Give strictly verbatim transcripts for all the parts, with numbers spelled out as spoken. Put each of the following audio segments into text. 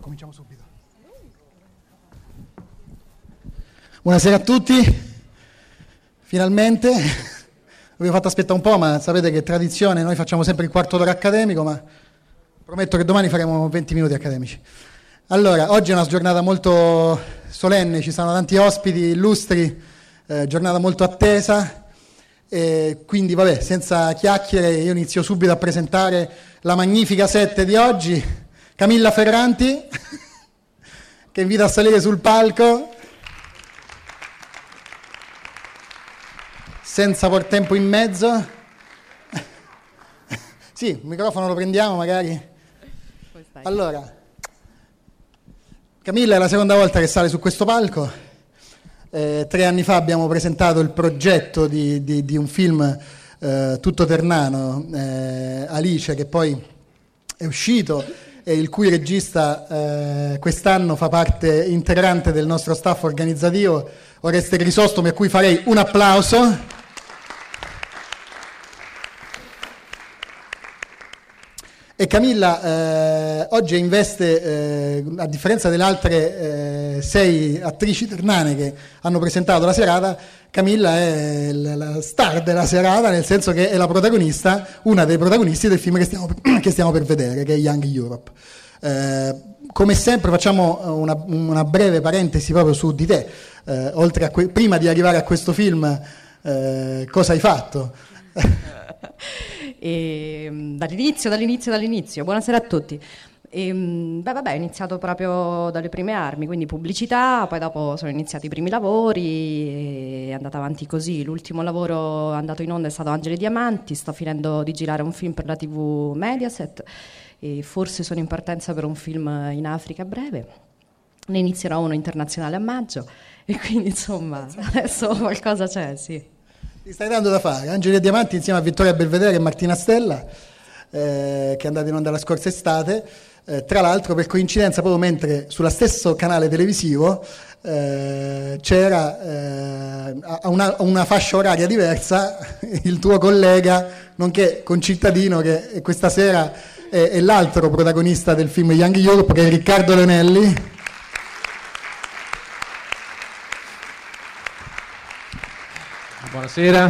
Cominciamo subito. Buonasera a tutti, finalmente. Vi ho fatto aspettare un po', ma sapete che è tradizione, noi facciamo sempre il quarto d'ora accademico, ma prometto che domani faremo venti minuti accademici. Allora, oggi è una giornata molto solenne, ci saranno tanti ospiti illustri, eh, giornata molto attesa, e quindi vabbè, senza chiacchiere io inizio subito a presentare la magnifica sette di oggi, Camilla Ferranti, che invito a salire sul palco, senza por tempo in mezzo. Sì, il microfono lo prendiamo magari. Allora, Camilla è la seconda volta che sale su questo palco. Eh, tre anni fa abbiamo presentato il progetto di, di, di un film eh, tutto ternano, eh, Alice, che poi è uscito e il cui regista eh, quest'anno fa parte integrante del nostro staff organizzativo, Oreste Crisostomi, a cui farei un applauso. E Camilla eh, oggi investe, eh, a differenza delle altre eh, sei attrici ternane che hanno presentato la serata, Camilla è la, la star della serata, nel senso che è la protagonista, una dei protagonisti del film che stiamo, che stiamo per vedere, che è Young Europe. Eh, come sempre facciamo una, una breve parentesi proprio su di te, eh, oltre a que- prima di arrivare a questo film, eh, cosa hai fatto? E, dall'inizio, dall'inizio, dall'inizio. Buonasera a tutti. E, beh, vabbè, ho iniziato proprio dalle prime armi, quindi pubblicità, poi dopo sono iniziati i primi lavori, è andata avanti così. L'ultimo lavoro andato in onda è stato Angeli e Diamanti, sto finendo di girare un film per la tivù Mediaset e forse sono in partenza per un film in Africa a breve. Ne inizierò uno internazionale a maggio e quindi insomma adesso qualcosa c'è, sì. Ti stai dando da fare, Angeli e Diamanti insieme a Vittoria Belvedere e Martina Stella, eh, che è andata in onda la scorsa estate, eh, tra l'altro per coincidenza proprio mentre sullo stesso canale televisivo eh, c'era eh, a, una, a una fascia oraria diversa il tuo collega, nonché concittadino, che questa sera è, è l'altro protagonista del film Young Europe, che è Riccardo Leonelli. Buonasera,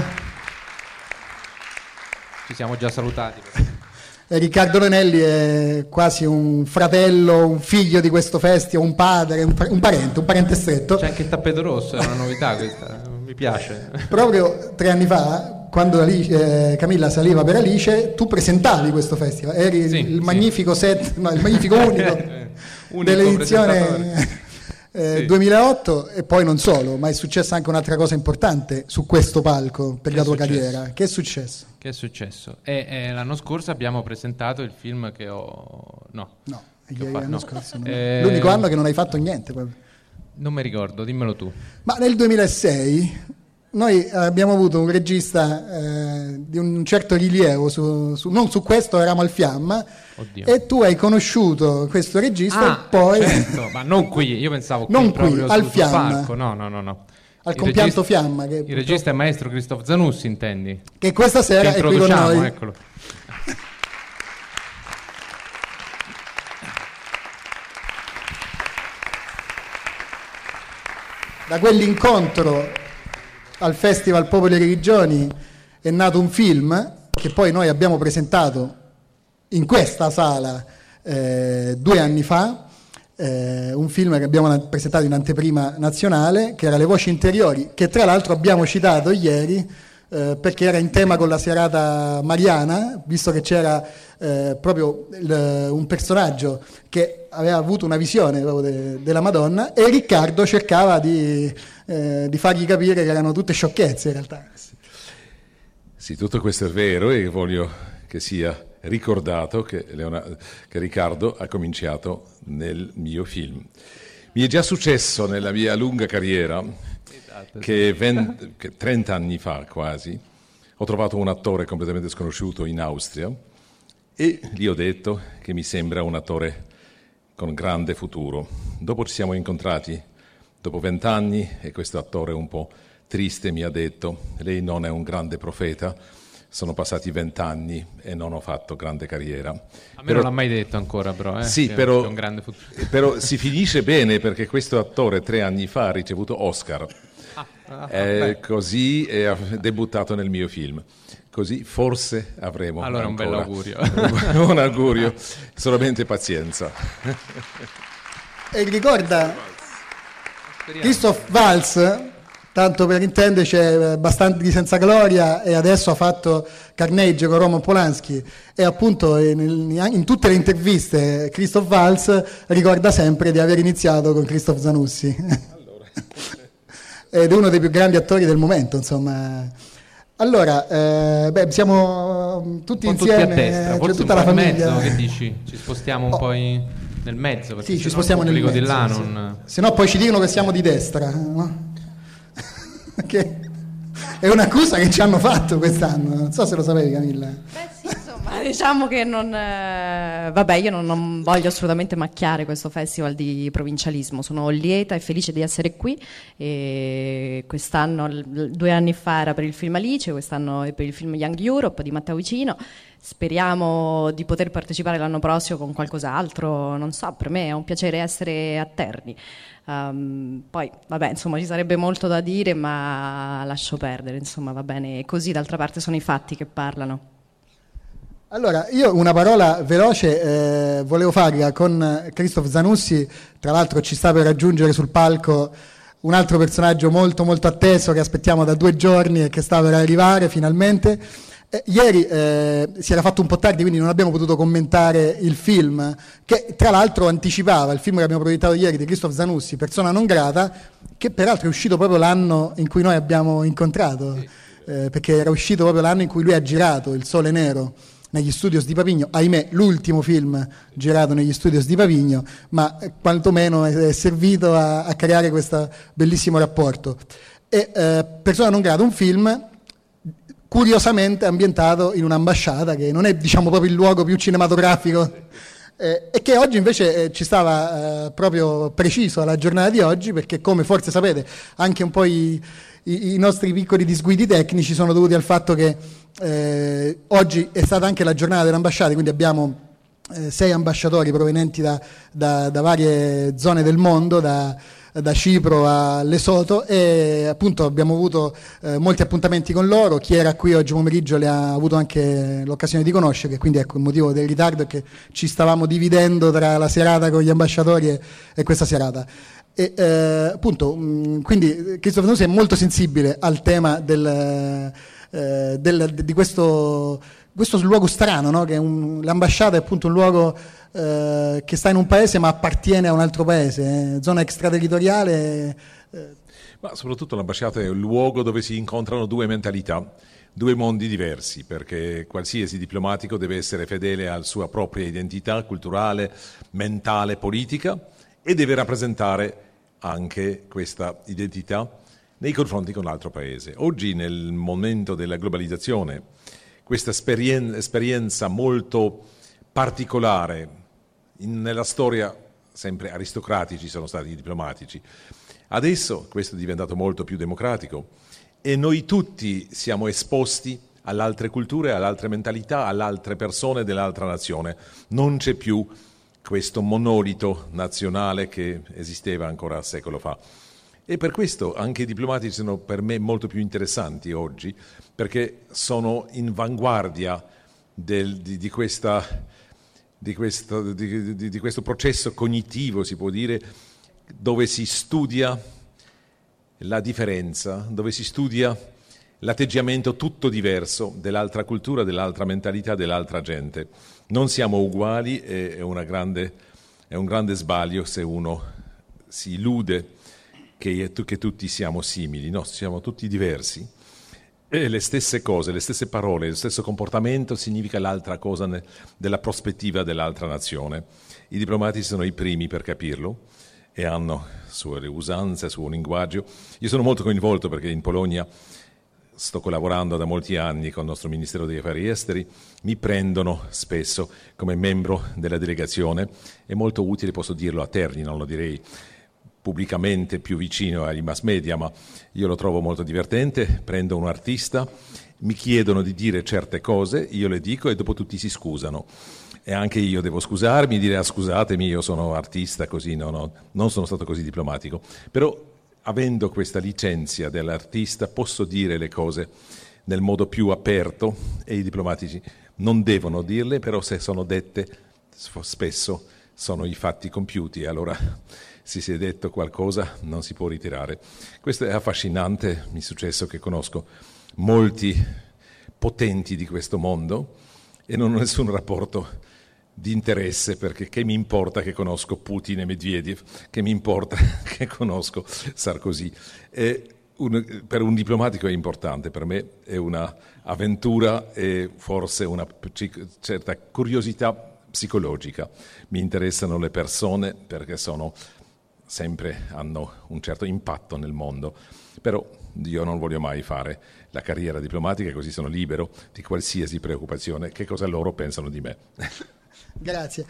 ci siamo già salutati. Eh, Riccardo Leonelli è quasi un fratello, un figlio di questo festival, un padre, un, un parente, un parente stretto. C'è anche il tappeto rosso, è una novità questa, mi piace. Proprio tre anni fa, quando Alice, eh, Camilla saliva per Alice, tu presentavi questo festival, eri sì, il magnifico sì. set, no, il magnifico unico, unico dell'edizione Eh, sì. duemilaotto, e poi non solo, ma è successa anche un'altra cosa importante su questo palco per che la tua successo? carriera. Che è successo? Che è successo? E, e l'anno scorso abbiamo presentato il film che ho... No, no, che l'anno no. scorso non... eh... l'unico anno che non hai fatto niente. Non mi ricordo, dimmelo tu. Ma nel duemilasei noi abbiamo avuto un regista eh, di un certo rilievo, su, su, non su questo, eravamo al Fiamma. Oddio. E tu hai conosciuto questo regista ah, e poi... certo, ma non qui, io pensavo qui non proprio qui, al sul, Fiamma. sul palco. No, no, no, no. Al il compianto regista, Fiamma. Che il purtroppo... regista è maestro Christophe Zanussi, intendi? Che questa sera che è qui con noi. Eccolo. Da quell'incontro al Festival Popoli e Religioni è nato un film che poi noi abbiamo presentato in questa sala eh, due anni fa, eh, un film che abbiamo presentato in anteprima nazionale, che era Le voci interiori, che tra l'altro abbiamo citato ieri eh, perché era in tema con la serata mariana, visto che c'era eh, proprio il, un personaggio che aveva avuto una visione proprio de, della Madonna, e Riccardo cercava di, eh, di fargli capire che erano tutte sciocchezze in realtà. Sì, tutto questo è vero e voglio che sia ricordato che, Leonardo, che Riccardo ha cominciato nel mio film. Mi è già successo nella mia lunga carriera che, venti, che trenta anni fa quasi ho trovato un attore completamente sconosciuto in Austria e gli ho detto che mi sembra un attore con grande futuro. Dopo ci siamo incontrati dopo vent'anni e questo attore un po' triste mi ha detto: lei non è un grande profeta, sono passati vent'anni e non ho fatto grande carriera. A me però, non l'ha mai detto ancora, però. Eh, sì, che però, è un grande futuro. però si finisce bene, perché questo attore tre anni fa ha ricevuto Oscar. Ah, ah, eh, così e ha debuttato nel mio film. Così forse avremo allora ancora un bel augurio. un augurio, solamente pazienza. E ricorda Christoph Waltz, tanto per intenderci, è Bastardi senza gloria, e adesso ha fatto Carnage con Roman Polanski, e appunto in, in tutte le interviste Christoph Waltz ricorda sempre di aver iniziato con Christoph Zanussi. Allora. Ed è uno dei più grandi attori del momento, insomma. Allora, eh, beh, siamo tutti un insieme, tutti a destra, cioè forse tutta un la po' in famiglia. mezzo, che dici? Ci spostiamo un Oh. po' in, nel mezzo, perché Sì, ci sennò spostiamo il nel pubblico mezzo, di là sì. non... Se no poi ci dicono che siamo di destra, no? Che è un'accusa che ci hanno fatto quest'anno, non so se lo sapevi, Camilla. Beh sì, insomma, diciamo che non... eh, vabbè, io non, non voglio assolutamente macchiare questo festival di provincialismo, sono lieta e felice di essere qui, e quest'anno, l- due anni fa era per il film Alice, quest'anno è per il film Young Europe di Matteo Vicino. Speriamo di poter partecipare l'anno prossimo con qualcos'altro, non so, per me è un piacere essere a Terni. Um, poi, vabbè, insomma, ci sarebbe molto da dire, ma lascio perdere, insomma, va bene così, d'altra parte sono i fatti che parlano. Allora, io una parola veloce eh, volevo farla con Christoph Zanussi, tra l'altro ci sta per raggiungere sul palco un altro personaggio molto molto atteso che aspettiamo da due giorni e che sta per arrivare finalmente. Eh, ieri eh, si era fatto un po' tardi, quindi non abbiamo potuto commentare il film, che tra l'altro anticipava il film che abbiamo proiettato ieri di Christoph Zanussi, Persona non grata, che peraltro è uscito proprio l'anno in cui noi abbiamo incontrato, eh, perché era uscito proprio l'anno in cui lui ha girato Il Sole Nero negli studios di Pavigno, ahimè l'ultimo film girato negli studios di Pavigno, ma quantomeno è servito a, a creare questo bellissimo rapporto. E eh, Persona non grata, un film curiosamente ambientato in un'ambasciata che non è, diciamo, proprio il luogo più cinematografico, eh, e che oggi invece eh, ci stava eh, proprio preciso alla giornata di oggi, perché come forse sapete anche un po' i, i, i nostri piccoli disguidi tecnici sono dovuti al fatto che eh, oggi è stata anche la giornata delle ambasciate, quindi abbiamo eh, sei ambasciatori provenienti da, da, da varie zone del mondo, da da Cipro a Lesotho, e appunto abbiamo avuto eh, molti appuntamenti con loro. Chi era qui oggi pomeriggio le ha avuto anche l'occasione di conoscere, quindi ecco il motivo del ritardo è che ci stavamo dividendo tra la serata con gli ambasciatori e, e questa serata. E, eh, appunto, mh, quindi Christoph Zanussi è molto sensibile al tema del, eh, del, di questo, questo luogo strano, no? Che è un, l'ambasciata è appunto un luogo eh, che sta in un paese ma appartiene a un altro paese, eh, zona extraterritoriale. Eh. Ma soprattutto l'ambasciata è un luogo dove si incontrano due mentalità, due mondi diversi, perché qualsiasi diplomatico deve essere fedele alla sua propria identità culturale, mentale, politica, e deve rappresentare anche questa identità nei confronti con l'altro paese. Oggi, nel momento della globalizzazione, questa esperien- esperienza molto particolare, in, nella storia sempre aristocratici sono stati i diplomatici, adesso questo è diventato molto più democratico e noi tutti siamo esposti alle altre culture, alle altre mentalità, alle altre persone dell'altra nazione. Non c'è più questo monolito nazionale che esisteva ancora un secolo fa. E per questo anche i diplomatici sono per me molto più interessanti oggi, perché sono in vanguardia del, di, di, questa, di, questo, di, di, di questo processo cognitivo, si può dire, dove si studia la differenza, dove si studia l'atteggiamento tutto diverso dell'altra cultura, dell'altra mentalità, dell'altra gente. Non siamo uguali, è, una grande, è un grande sbaglio se uno si illude che, che tutti siamo simili. No, siamo tutti diversi. E le stesse cose, le stesse parole, lo stesso comportamento significa l'altra cosa ne, della prospettiva dell'altra nazione. I diplomatici sono i primi per capirlo e hanno sue usanze, suo linguaggio. Io sono molto coinvolto perché in Polonia sto collaborando da molti anni con il nostro Ministero degli Affari Esteri, mi prendono spesso come membro della delegazione, è molto utile, posso dirlo a Terni, non lo direi pubblicamente più vicino agli mass media, ma io lo trovo molto divertente, prendo un artista mi chiedono di dire certe cose, io le dico e dopo tutti si scusano. E anche io devo scusarmi, dire ah, scusatemi, io sono artista, così no, no, non sono stato così diplomatico. Però avendo questa licenza dell'artista posso dire le cose nel modo più aperto e i diplomatici non devono dirle, però se sono dette spesso sono i fatti compiuti, allora se si è detto qualcosa non si può ritirare. Questo è affascinante, mi è successo che conosco molti potenti di questo mondo e non ho nessun rapporto di interesse, perché che mi importa che conosco Putin e Medvedev, che mi importa che conosco Sarkozy. E un, per un diplomatico è importante, per me è una avventura e forse una certa curiosità psicologica. Mi interessano le persone perché sono sempre hanno un certo impatto nel mondo, però io non voglio mai fare la carriera diplomatica, così sono libero di qualsiasi preoccupazione, che cosa loro pensano di me. Grazie.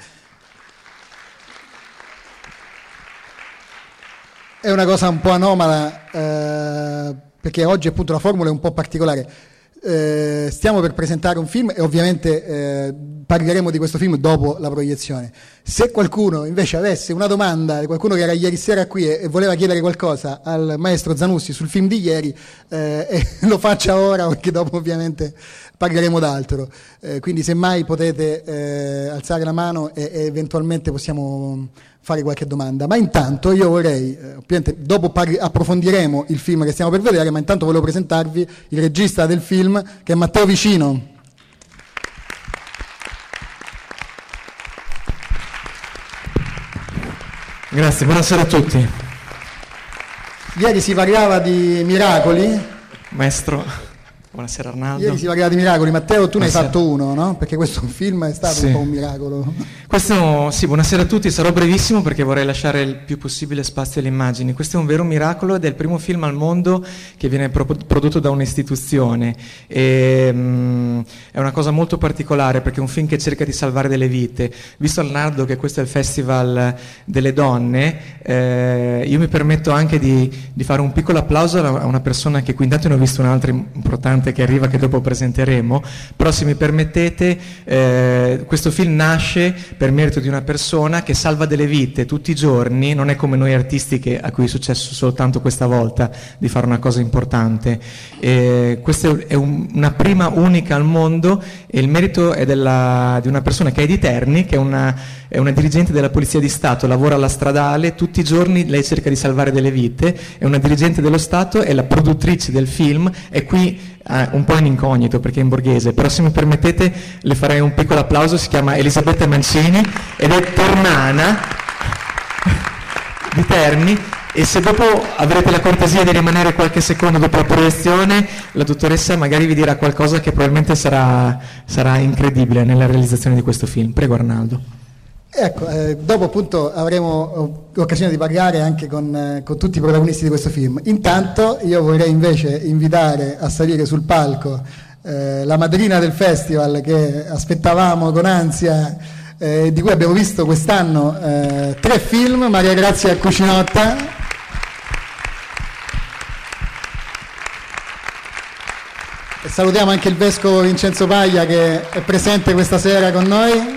È una cosa un po' anomala, eh, perché oggi appunto la formula è un po' particolare. Eh, stiamo per presentare un film e ovviamente eh, parleremo di questo film dopo la proiezione. Se qualcuno invece avesse una domanda, qualcuno che era ieri sera qui e, e voleva chiedere qualcosa al maestro Zanussi sul film di ieri, eh, e lo faccia ora, perché dopo ovviamente parleremo d'altro. Eh, quindi semmai potete eh, alzare la mano e, e eventualmente possiamo fare qualche domanda. Ma intanto io vorrei, eh, ovviamente dopo parli, approfondiremo il film che stiamo per vedere, ma intanto volevo presentarvi il regista del film, che è Matteo Vicino. Grazie, buonasera a tutti. Ieri si parlava di miracoli. Maestro, buonasera Arnaldo. Ieri si parlava di miracoli, Matteo, tu Buonasera. ne hai fatto uno, no? Perché questo film è stato Sì. un po' un miracolo. Questo, sì, buonasera a tutti, sarò brevissimo perché vorrei lasciare il più possibile spazio alle immagini. Questo è un vero miracolo ed è il primo film al mondo che viene pro- prodotto da un'istituzione. E, mh, è una cosa molto particolare perché è un film che cerca di salvare delle vite. Visto Arnaldo che questo è il Festival delle donne, eh, io mi permetto anche di, di fare un piccolo applauso a una persona che qui intanto ne ho visto un'altra importante che arriva, che dopo presenteremo, però se mi permettete, eh, questo film nasce per merito di una persona che salva delle vite tutti i giorni, non è come noi artisti che, a cui è successo soltanto questa volta di fare una cosa importante. Eh, questa è un, una prima unica al mondo e il merito è della, di una persona che è di Terni, che è una, è una dirigente della Polizia di Stato, lavora alla stradale, tutti i giorni lei cerca di salvare delle vite, è una dirigente dello Stato, è la produttrice del film, è qui Uh, un po' in incognito perché è in borghese, però se mi permettete le farei un piccolo applauso. Si chiama Elisabetta Mancini ed è ternana di Terni, e se dopo avrete la cortesia di rimanere qualche secondo dopo la proiezione, la dottoressa magari vi dirà qualcosa che probabilmente sarà, sarà incredibile nella realizzazione di questo film. Prego Arnaldo. Ecco, eh, dopo appunto avremo l'occasione di parlare anche con, eh, con tutti i protagonisti di questo film. Intanto io vorrei invece invitare a salire sul palco eh, la madrina del festival che aspettavamo con ansia, eh, di cui abbiamo visto quest'anno eh, tre film, Maria Grazia Cucinotta. E salutiamo anche il vescovo Vincenzo Paglia che è presente questa sera con noi.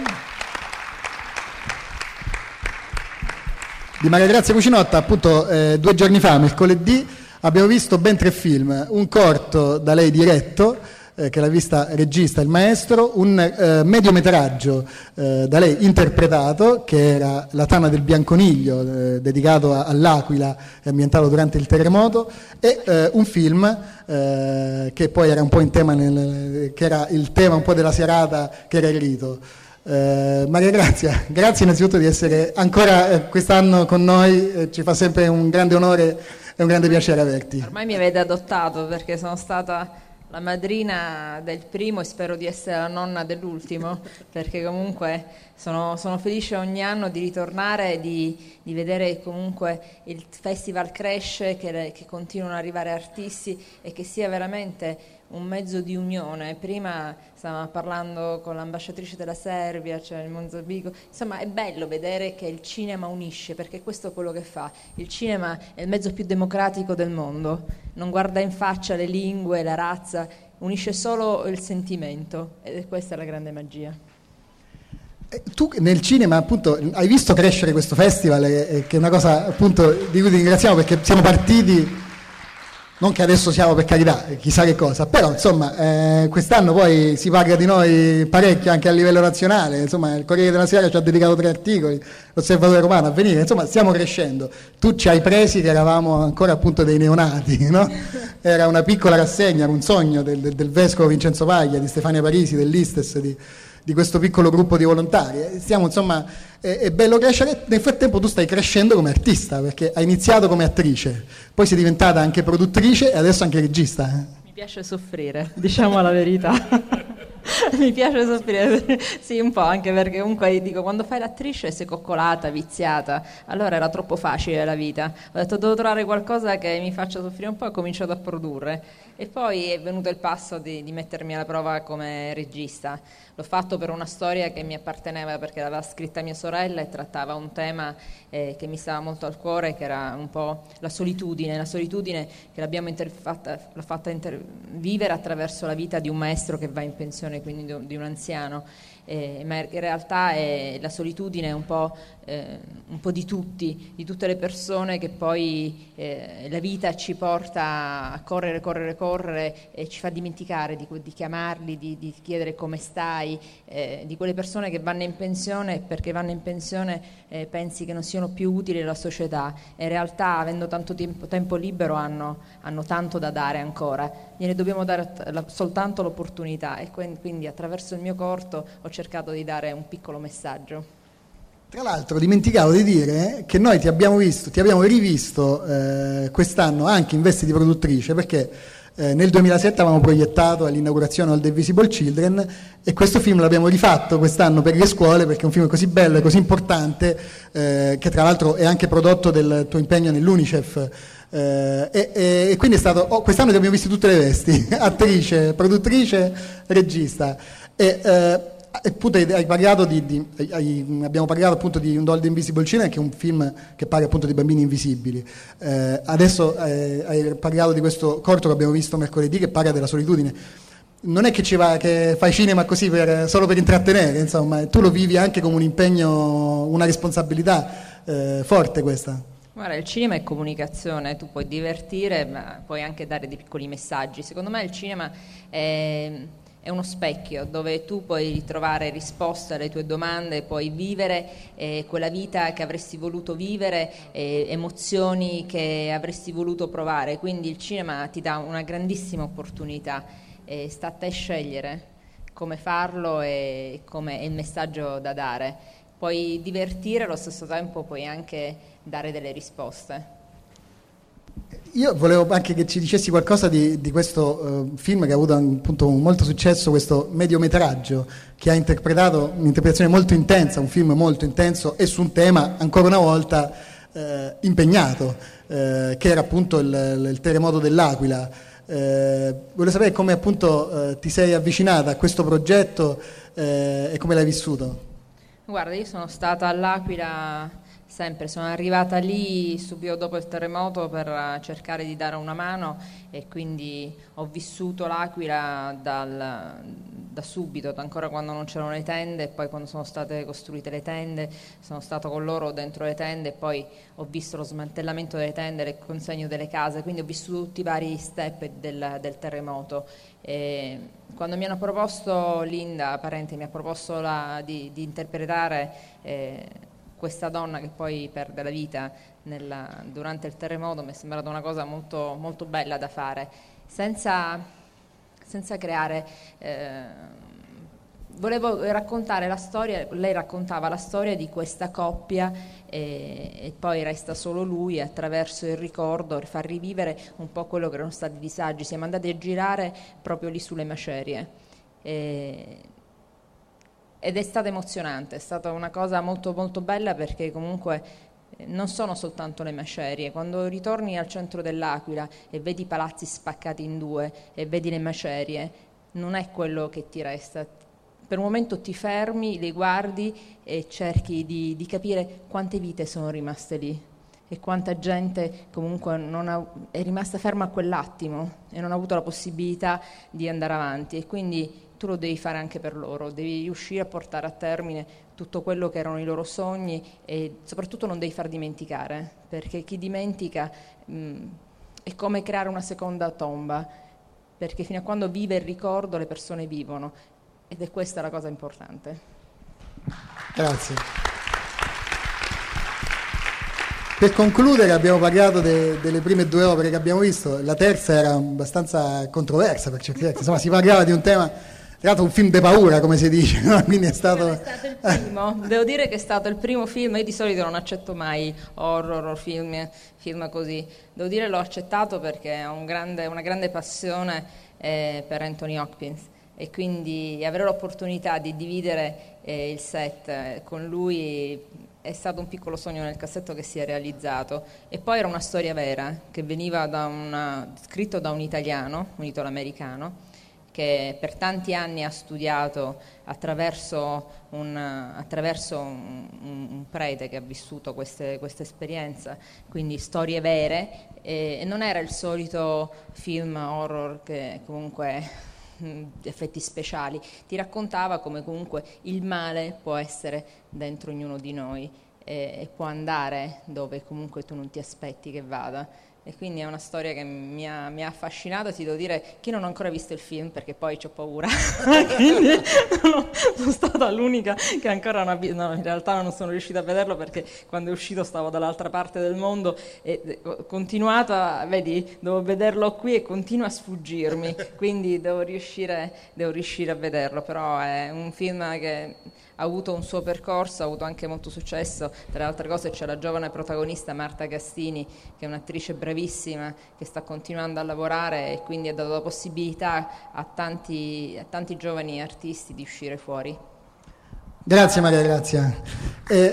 Di Maria Grazia Cucinotta, appunto, eh, due giorni fa, mercoledì, abbiamo visto ben tre film: un corto da lei diretto, eh, che l'ha vista regista il maestro, un eh, mediometraggio eh, da lei interpretato, che era La tana del bianconiglio, eh, dedicato a, all'Aquila e ambientato durante il terremoto, e eh, un film eh, che poi era un po' in tema, nel, che era il tema un po' della serata, che era il rito. Eh, Maria Grazia, grazie innanzitutto di essere ancora eh, quest'anno con noi, eh, ci fa sempre un grande onore e un grande piacere averti. Ormai mi avete adottato perché sono stata la madrina del primo e spero di essere la nonna dell'ultimo, perché comunque sono, sono felice ogni anno di ritornare e di, di vedere che comunque il festival cresce, che, che continuano ad arrivare artisti e che sia veramente un mezzo di unione. Prima stavamo parlando con l'ambasciatrice della Serbia, cioè il Mozambico, insomma è bello vedere che il cinema unisce, perché questo è quello che fa. Il cinema è il mezzo più democratico del mondo, non guarda in faccia le lingue, la razza, unisce solo il sentimento, ed questa è la grande magia. Tu nel cinema appunto hai visto crescere questo festival, eh, che è una cosa appunto di cui ti ringraziamo, perché siamo partiti, non che adesso siamo per carità, chissà che cosa, però insomma eh, quest'anno poi si parla di noi parecchio anche a livello nazionale, insomma il Corriere della Sera ci ha dedicato tre articoli, l'Osservatore Romano, Avvenire, insomma stiamo crescendo. Tu ci hai presi che eravamo ancora appunto dei neonati, no? Era una piccola rassegna, era un sogno del, del, del vescovo Vincenzo Paglia, di Stefania Parisi, dell'Istes, di di questo piccolo gruppo di volontari. Stiamo, insomma, è, è bello crescere. Nel frattempo tu stai crescendo come artista, perché hai iniziato come attrice, poi sei diventata anche produttrice e adesso anche regista. Mi piace soffrire, diciamo la verità. Mi piace soffrire, sì, un po', anche perché comunque dico, quando fai l'attrice sei coccolata, viziata, allora era troppo facile la vita. Ho detto devo trovare qualcosa che mi faccia soffrire un po', e ho cominciato a produrre. E poi è venuto il passo di, di mettermi alla prova come regista. L'ho fatto per una storia che mi apparteneva, perché l'aveva scritta mia sorella e trattava un tema eh, che mi stava molto al cuore, che era un po' la solitudine, la solitudine che l'abbiamo inter- fatta, l'ho fatta inter- vivere attraverso la vita di un maestro che va in pensione, quindi di un anziano. Eh, ma in realtà è, la solitudine è un po', eh, un po' di tutti, di tutte le persone, che poi eh, la vita ci porta a correre, correre, correre e ci fa dimenticare di, di chiamarli, di, di chiedere come stai, eh, di quelle persone che vanno in pensione e perché vanno in pensione eh, pensi che non siano più utili alla società, e in realtà avendo tanto tempo, tempo libero hanno, hanno tanto da dare ancora, gliene dobbiamo dare la, soltanto l'opportunità, e quindi attraverso il mio corto ho cercato di dare un piccolo messaggio. Tra l'altro dimenticavo di dire che noi ti abbiamo visto, ti abbiamo rivisto eh, quest'anno anche in vesti di produttrice, perché eh, nel duemilasette avevamo proiettato all'inaugurazione All the Invisible Children, e questo film l'abbiamo rifatto quest'anno per le scuole, perché è un film così bello e così importante, eh, che tra l'altro è anche prodotto del tuo impegno nell'Unicef. Eh, e, e quindi è stato, oh, quest'anno ti abbiamo visto tutte le vesti, attrice, produttrice, regista. E, eh, appunto hai parlato di, di hai, abbiamo parlato appunto di All the Invisible Children, che è un film che parla appunto di bambini invisibili. Eh, adesso eh, hai parlato di questo corto che abbiamo visto mercoledì, che parla della solitudine. Non è che ci va, che fai cinema così per, solo per intrattenere, insomma, tu lo vivi anche come un impegno, una responsabilità eh, forte questa. Guarda, il cinema è comunicazione, tu puoi divertire, ma puoi anche dare dei piccoli messaggi. Secondo me il cinema è, è uno specchio dove tu puoi ritrovare risposte alle tue domande, puoi vivere eh, quella vita che avresti voluto vivere, eh, emozioni che avresti voluto provare. Quindi il cinema ti dà una grandissima opportunità, eh, sta a te scegliere come farlo e come è il messaggio da dare. Puoi divertire, allo stesso tempo puoi anche dare delle risposte. Io volevo anche che ci dicessi qualcosa di, di questo uh, film che ha avuto appunto molto successo, questo mediometraggio che ha interpretato un'interpretazione molto intensa, un film molto intenso e su un tema ancora una volta eh, impegnato, eh, che era appunto il, il terremoto dell'Aquila. Eh, volevo sapere come appunto eh, ti sei avvicinata a questo progetto eh, e come l'hai vissuto. Guarda, io sono stata all'Aquila sempre, sono arrivata lì subito dopo il terremoto per cercare di dare una mano, e quindi ho vissuto l'Aquila dal, da subito, da ancora quando non c'erano le tende, e poi quando sono state costruite le tende, sono stato con loro dentro le tende, e poi ho visto lo smantellamento delle tende, il consegno delle case, quindi ho vissuto tutti i vari step del, del terremoto. E quando mi hanno proposto, Linda Parente mi ha proposto la, di, di interpretare eh, questa donna che poi perde la vita nella, durante il terremoto, mi è sembrata una cosa molto, molto bella da fare, senza, senza creare... Eh, volevo raccontare la storia, lei raccontava la storia di questa coppia e, e poi resta solo lui, attraverso il ricordo far rivivere un po' quello che erano stati i disagi. Siamo andati a girare proprio lì sulle macerie e, ed è stata emozionante, è stata una cosa molto molto bella, perché comunque non sono soltanto le macerie. Quando ritorni al centro dell'Aquila e vedi i palazzi spaccati in due e vedi le macerie, non è quello che ti resta. Per un momento ti fermi, le guardi e cerchi di, di capire quante vite sono rimaste lì. e quanta gente comunque non ha, è rimasta ferma a quell'attimo e non ha avuto la possibilità di andare avanti, e quindi tu lo devi fare anche per loro, devi riuscire a portare a termine tutto quello che erano i loro sogni, e soprattutto non devi far dimenticare, perché chi dimentica mh, è come creare una seconda tomba, perché fino a quando vive il ricordo le persone vivono, ed è questa la cosa importante. Grazie. Per concludere, abbiamo parlato de, delle prime due opere che abbiamo visto, la terza era abbastanza controversa per certi versi, insomma si parlava di un tema, tra l'altro un film de paura come si dice, no? Quindi è stato... È stato il primo, devo dire che è stato il primo film, io di solito non accetto mai horror o film, film così, devo dire l'ho accettato perché ho un grande, una grande passione eh, per Anthony Hopkins, e quindi avere l'opportunità di dividere eh, il set eh, con lui è stato un piccolo sogno nel cassetto che si è realizzato. E poi era una storia vera che veniva da una, scritto da un italiano, un italo-americano, che per tanti anni ha studiato attraverso un, attraverso un, un, un prete che ha vissuto queste, questa esperienza, quindi storie vere, e, e non era il solito film horror che comunque effetti speciali, ti raccontava come comunque il male può essere dentro ognuno di noi e, e può andare dove comunque tu non ti aspetti che vada. E quindi è una storia che mi ha, mi ha affascinato, ti devo dire, che non ho ancora visto il film perché poi ho paura, quindi no, sono stata l'unica che ancora non ha visto, no, in realtà non sono riuscita a vederlo perché quando è uscito stavo dall'altra parte del mondo e ho continuato, a, vedi, devo vederlo qui e continua a sfuggirmi, quindi devo riuscire, devo riuscire a vederlo, però è un film che ha avuto un suo percorso, ha avuto anche molto successo. Tra le altre cose c'è la giovane protagonista Marta Gastini, che è un'attrice bravissima, che sta continuando a lavorare e quindi ha dato la possibilità a tanti, a tanti giovani artisti di uscire fuori. Grazie Maria Grazia. Eh...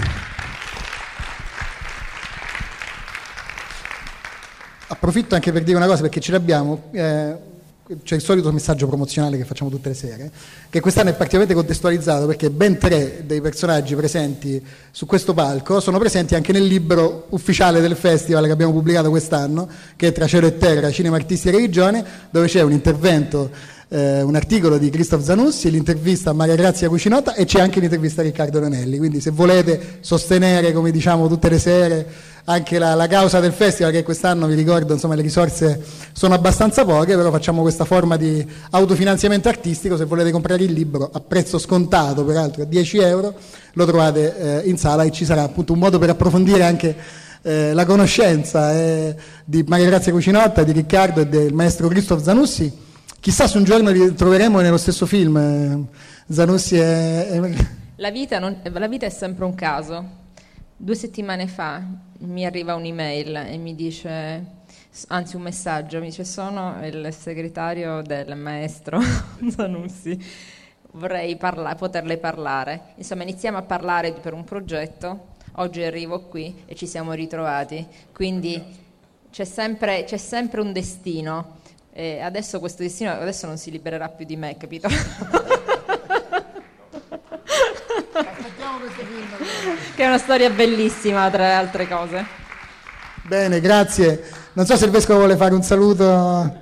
Approfitto anche per dire una cosa, perché ce l'abbiamo. Eh... C'è il solito messaggio promozionale che facciamo tutte le sere, che quest'anno è particolarmente contestualizzato perché ben tre dei personaggi presenti su questo palco sono presenti anche nel libro ufficiale del festival che abbiamo pubblicato quest'anno, che è Tra cielo e terra, cinema, artisti e religione, dove c'è un intervento, eh, un articolo di Christoph Zanussi, l'intervista a Maria Grazia Cucinotta e c'è anche l'intervista a Riccardo Ranelli. Quindi se volete sostenere, come diciamo tutte le sere, anche la, la causa del festival, che quest'anno vi ricordo insomma le risorse sono abbastanza poche, però facciamo questa forma di autofinanziamento artistico. Se volete comprare il libro a prezzo scontato, peraltro a dieci euro, lo trovate eh, in sala, e ci sarà appunto un modo per approfondire anche eh, la conoscenza eh, di Maria Grazia Cucinotta, di Riccardo e del maestro Christoph Zanussi. Chissà se un giorno li troveremo nello stesso film, eh, Zanussi e, e... La vita, non, la vita è sempre un caso. Due settimane fa mi arriva un'email e mi dice, anzi un messaggio, mi dice: sono il segretario del maestro Zanussi, vorrei parla- poterle parlare. Insomma, iniziamo a parlare per un progetto, oggi arrivo qui e ci siamo ritrovati, quindi c'è sempre, c'è sempre un destino, e adesso questo destino adesso non si libererà più di me, capito? Aspettiamo questo film. Che è una storia bellissima, tra le altre cose. Bene, grazie. Non so se il Vescovo vuole fare un saluto.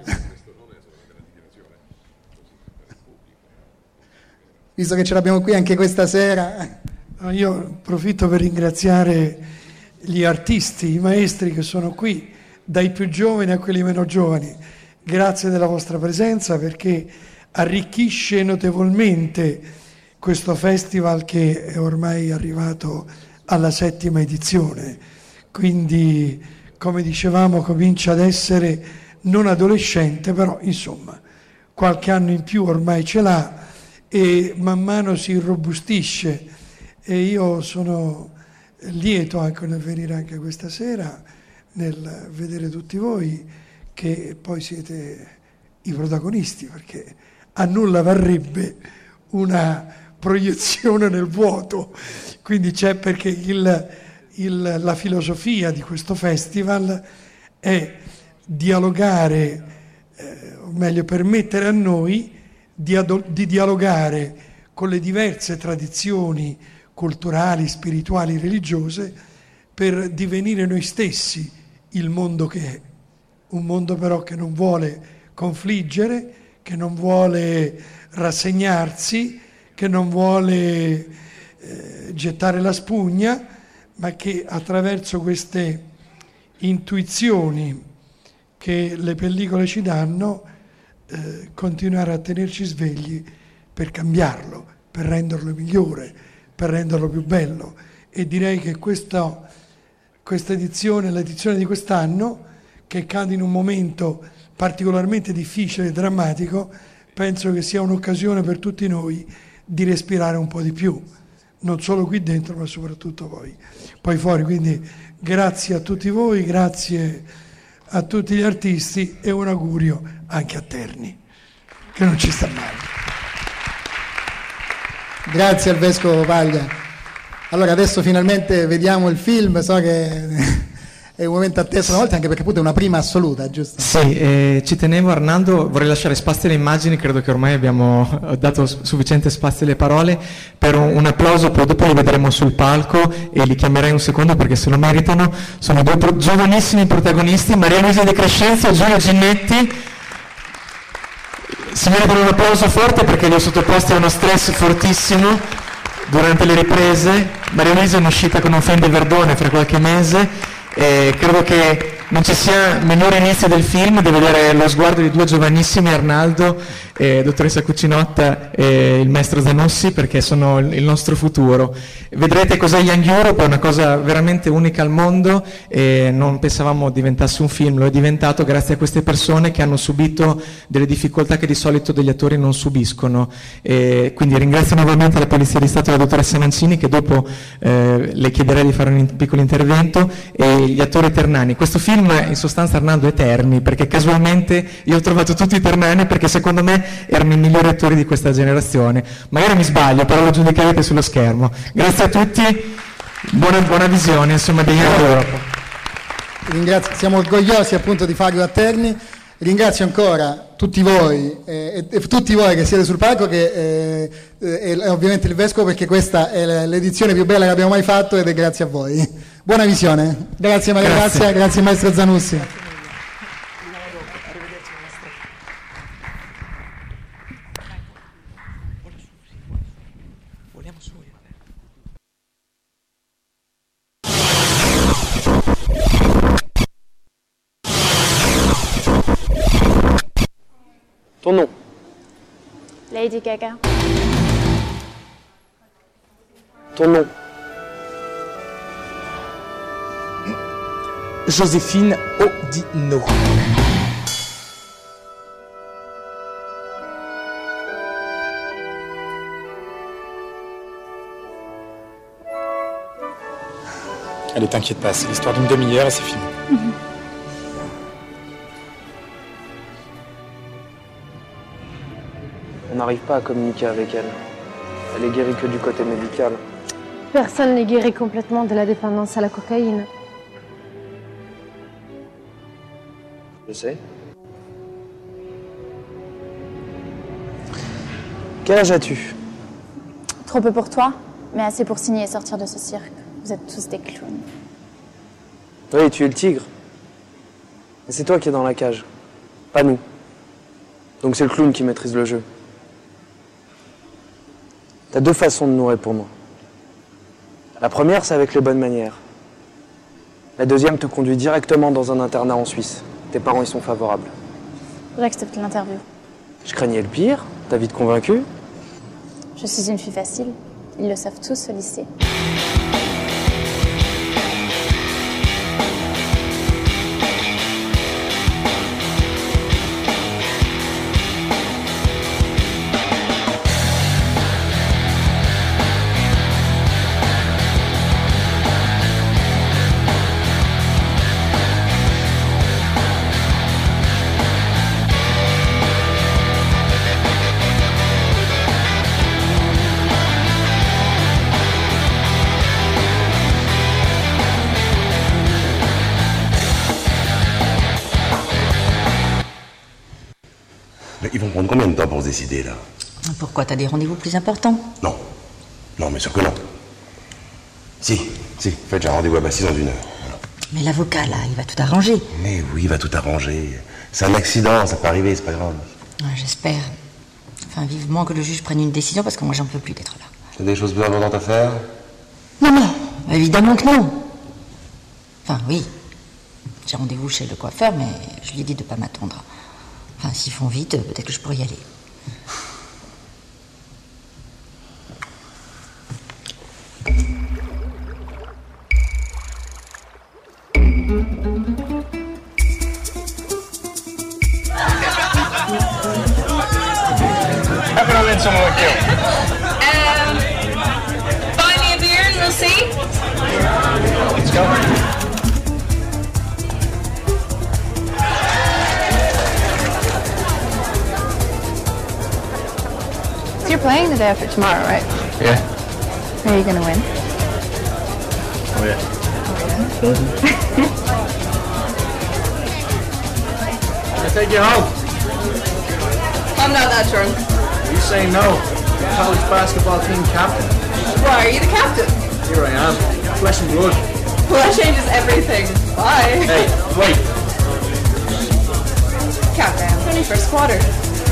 Visto che ce l'abbiamo qui anche questa sera. Io approfitto per ringraziare gli artisti, i maestri che sono qui, dai più giovani a quelli meno giovani. Grazie della vostra presenza, perché arricchisce notevolmente questo festival che è ormai arrivato alla settima edizione, quindi come dicevamo comincia ad essere non adolescente, però insomma qualche anno in più ormai ce l'ha e man mano si irrobustisce, e io sono lieto anche nel venire anche questa sera, nel vedere tutti voi che poi siete i protagonisti, perché a nulla varrebbe una proiezione nel vuoto, quindi c'è, perché il, il, la filosofia di questo festival è dialogare, eh, o meglio permettere a noi di, ado- di dialogare con le diverse tradizioni culturali, spirituali, religiose, per divenire noi stessi il mondo che è. Un mondo però che non vuole confliggere, che non vuole rassegnarsi, che non vuole eh, gettare la spugna, ma che attraverso queste intuizioni che le pellicole ci danno eh, continuare a tenerci svegli per cambiarlo, per renderlo migliore, per renderlo più bello. E direi che questa, questa edizione, l'edizione di quest'anno, che cade in un momento particolarmente difficile e drammatico, penso che sia un'occasione per tutti noi di respirare un po' di più, non solo qui dentro ma soprattutto poi, poi fuori. Quindi grazie a tutti voi, grazie a tutti gli artisti e un augurio anche a Terni, che non ci sta male. Grazie al Vescovo Paglia. Allora adesso finalmente vediamo il film, so che è un momento atteso una volta, anche perché appunto è una prima assoluta, giusto? Sì, eh, ci tenevo Arnaldo, vorrei lasciare spazio alle immagini, credo che ormai abbiamo dato sufficiente spazio alle parole, per un, un applauso, poi dopo li vedremo sul palco e li chiamerei un secondo perché se lo meritano. Sono due pro- giovanissimi protagonisti, Maria Luisa De Crescenzo e Giulio Ginnetti. Si meritano un applauso forte perché li ho sottoposti a uno stress fortissimo durante le riprese. Maria Luisa è uscita con un film di Verdone fra qualche mese. Eh, credo che non ci sia minore inizio del film di vedere lo sguardo di due giovanissimi, Arnaldo, eh, dottoressa Cucinotta e il maestro Zanussi, perché sono il nostro futuro. Vedrete cos'è Young Europe, è una cosa veramente unica al mondo e non pensavamo diventasse un film, lo è diventato grazie a queste persone che hanno subito delle difficoltà che di solito degli attori non subiscono. E quindi ringrazio nuovamente la Polizia di Stato e la dottoressa Mancini, che dopo eh, le chiederei di fare un piccolo intervento, e gli attori ternani. Questo film in sostanza, Arnaldo, è Terni, perché casualmente io ho trovato tutti i ternani perché secondo me erano i migliori attori di questa generazione. Magari mi sbaglio, però lo giudicherete sullo schermo. Grazie a tutti, buona, buona visione, insomma, di Young Europe. Ringrazio, siamo orgogliosi appunto di farlo a Terni. Ringrazio ancora tutti voi eh, e, e tutti voi che siete sul palco, che eh, e, e ovviamente il Vescovo, perché questa è l'edizione più bella che abbiamo mai fatto ed è grazie a voi. Buona visione. Grazie Maria Grazia, grazie, grazie maestro Zanussi. Ton nom? Lady Gaga. Ton nom? Joséphine Odino. Allez, t'inquiète pas, c'est l'histoire d'une demi-heure et c'est fini. Mm-hmm. On n'arrive pas à communiquer avec elle. Elle est guérie que du côté médical. Personne n'est guéri complètement de la dépendance à la cocaïne. Je sais. Quel âge as-tu? Trop peu pour toi, mais assez pour signer et sortir de ce cirque. Vous êtes tous des clowns. Oui, tu es le tigre. Mais c'est toi qui es dans la cage, pas nous. Donc c'est le clown qui maîtrise le jeu. T'as deux façons de nous répondre. La première, c'est avec les bonnes manières. La deuxième te conduit directement dans un internat en Suisse. Tes parents y sont favorables. J'accepte l'interview. Je craignais le pire. T'as vite convaincu. Je suis une fille facile. Ils le savent tous au lycée. Ils vont prendre combien de temps pour se décider, là? Pourquoi? T'as des rendez-vous plus importants? Non. Non, mais sûr que non. Si. Si, faites un rendez-vous à Bastille dans une heure. Voilà. Mais l'avocat, là, il va tout arranger. Mais oui, il va tout arranger. C'est un accident, ça peut arriver, c'est pas grave. Ouais, j'espère. Enfin, vivement que le juge prenne une décision, parce que moi, j'en peux plus d'être là. T'as des choses plus importantes à faire? Non, non, évidemment que non. Enfin, oui. J'ai rendez-vous chez le coiffeur, mais je lui ai dit de pas m'attendre. Enfin, s'ils font vite, peut-être que je pourrais y aller. Someone like you. Um, buy me a beer and we'll see. Let's go. So you're playing the day after tomorrow, right? Yeah. Are you gonna win? Oh yeah. Can I take you home? I'm not that drunk. You say no. College basketball team captain. Why, are you the captain? Here I am. Flesh and blood. Well, that changes everything. Bye. Hey, wait. Countdown. twenty-first quarter.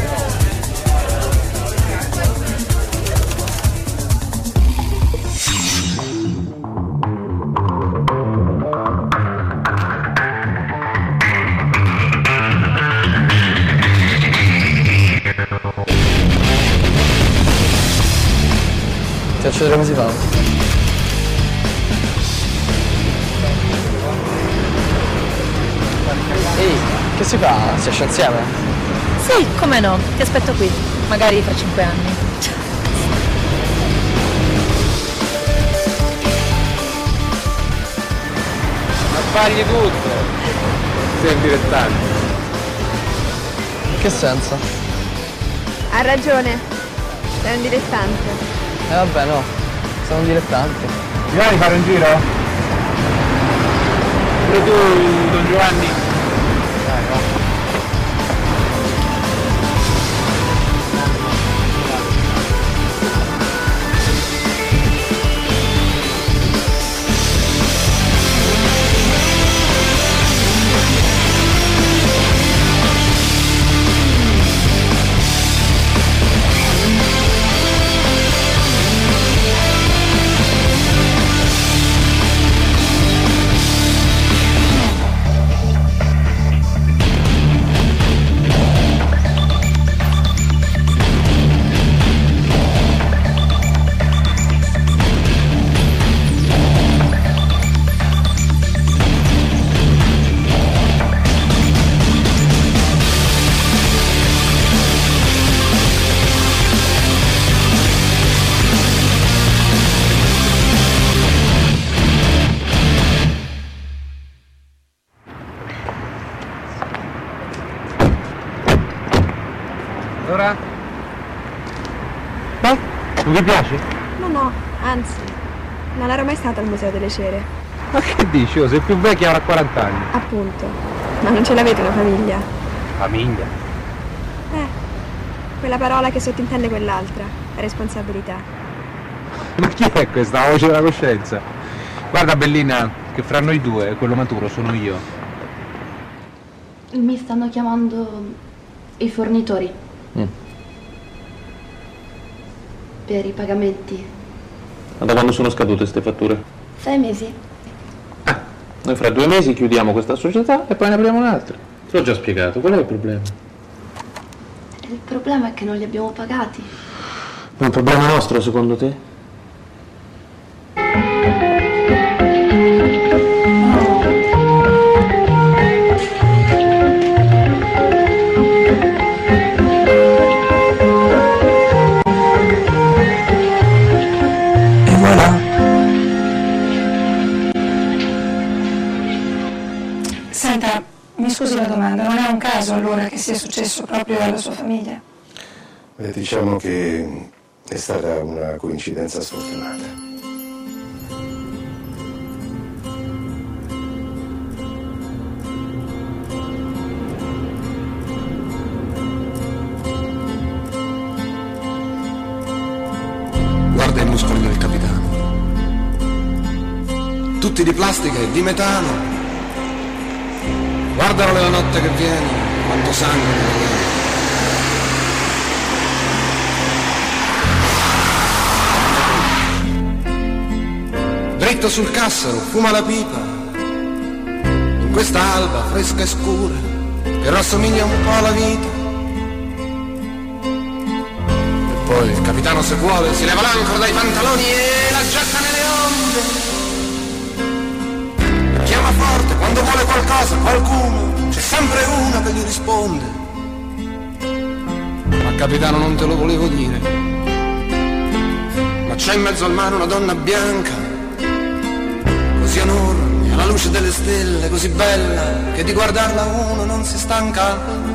Ti faccio vedere come si fa. Ehi, che si fa? Si esce insieme? Sì, come no, ti aspetto qui, magari fra cinque anni. Ma fagli tutto! Sei un dilettante. In che senso? Ha ragione, sei un dilettante. Eh vabbè no, sono un dilettante. Ti vai a fare un giro? Pure tu, Don Giovanni? Dai, va. Allora? Beh, non vi piace? No, no, anzi, non ero mai stata al Museo delle Cere. Ma che dici? Oh, sei più vecchia, avrà quaranta anni. Appunto, ma non ce l'avete una famiglia? Famiglia? Eh, quella parola che sottintende quell'altra, responsabilità. Ma chi è questa? La voce della coscienza? Guarda Bellina, che fra noi due, quello maturo sono io. Mi stanno chiamando i fornitori. Mm. Per i pagamenti. Ma da quando sono scadute queste fatture? Sei mesi. Ah, noi fra due mesi chiudiamo questa società e poi ne apriamo un'altra. Te l'ho già spiegato, qual è il problema? Il problema è che non li abbiamo pagati. È un problema nostro, secondo te? Senta, mi scusi la domanda, non è un caso allora che sia successo proprio alla sua famiglia? Beh, diciamo che è stata una coincidenza sfortunata. Guarda i muscoli del capitano. tutti di plastica e di metano. Guardalo la notte che viene, quanto sangue nelle vene. Dritto sul Cassaro, fuma la pipa, in questa alba fresca e scura, che rassomiglia un po' alla vita. E poi il capitano, se vuole, si leva l'ancora dai pantaloni e la getta nelle onde. Chiama forte quando vuole qualcosa, qualcuno, c'è sempre uno che gli risponde. Ma capitano, non te lo volevo dire, ma c'è in mezzo al mare una donna bianca, così enorme, alla luce delle stelle, così bella, che di guardarla uno non si stanca.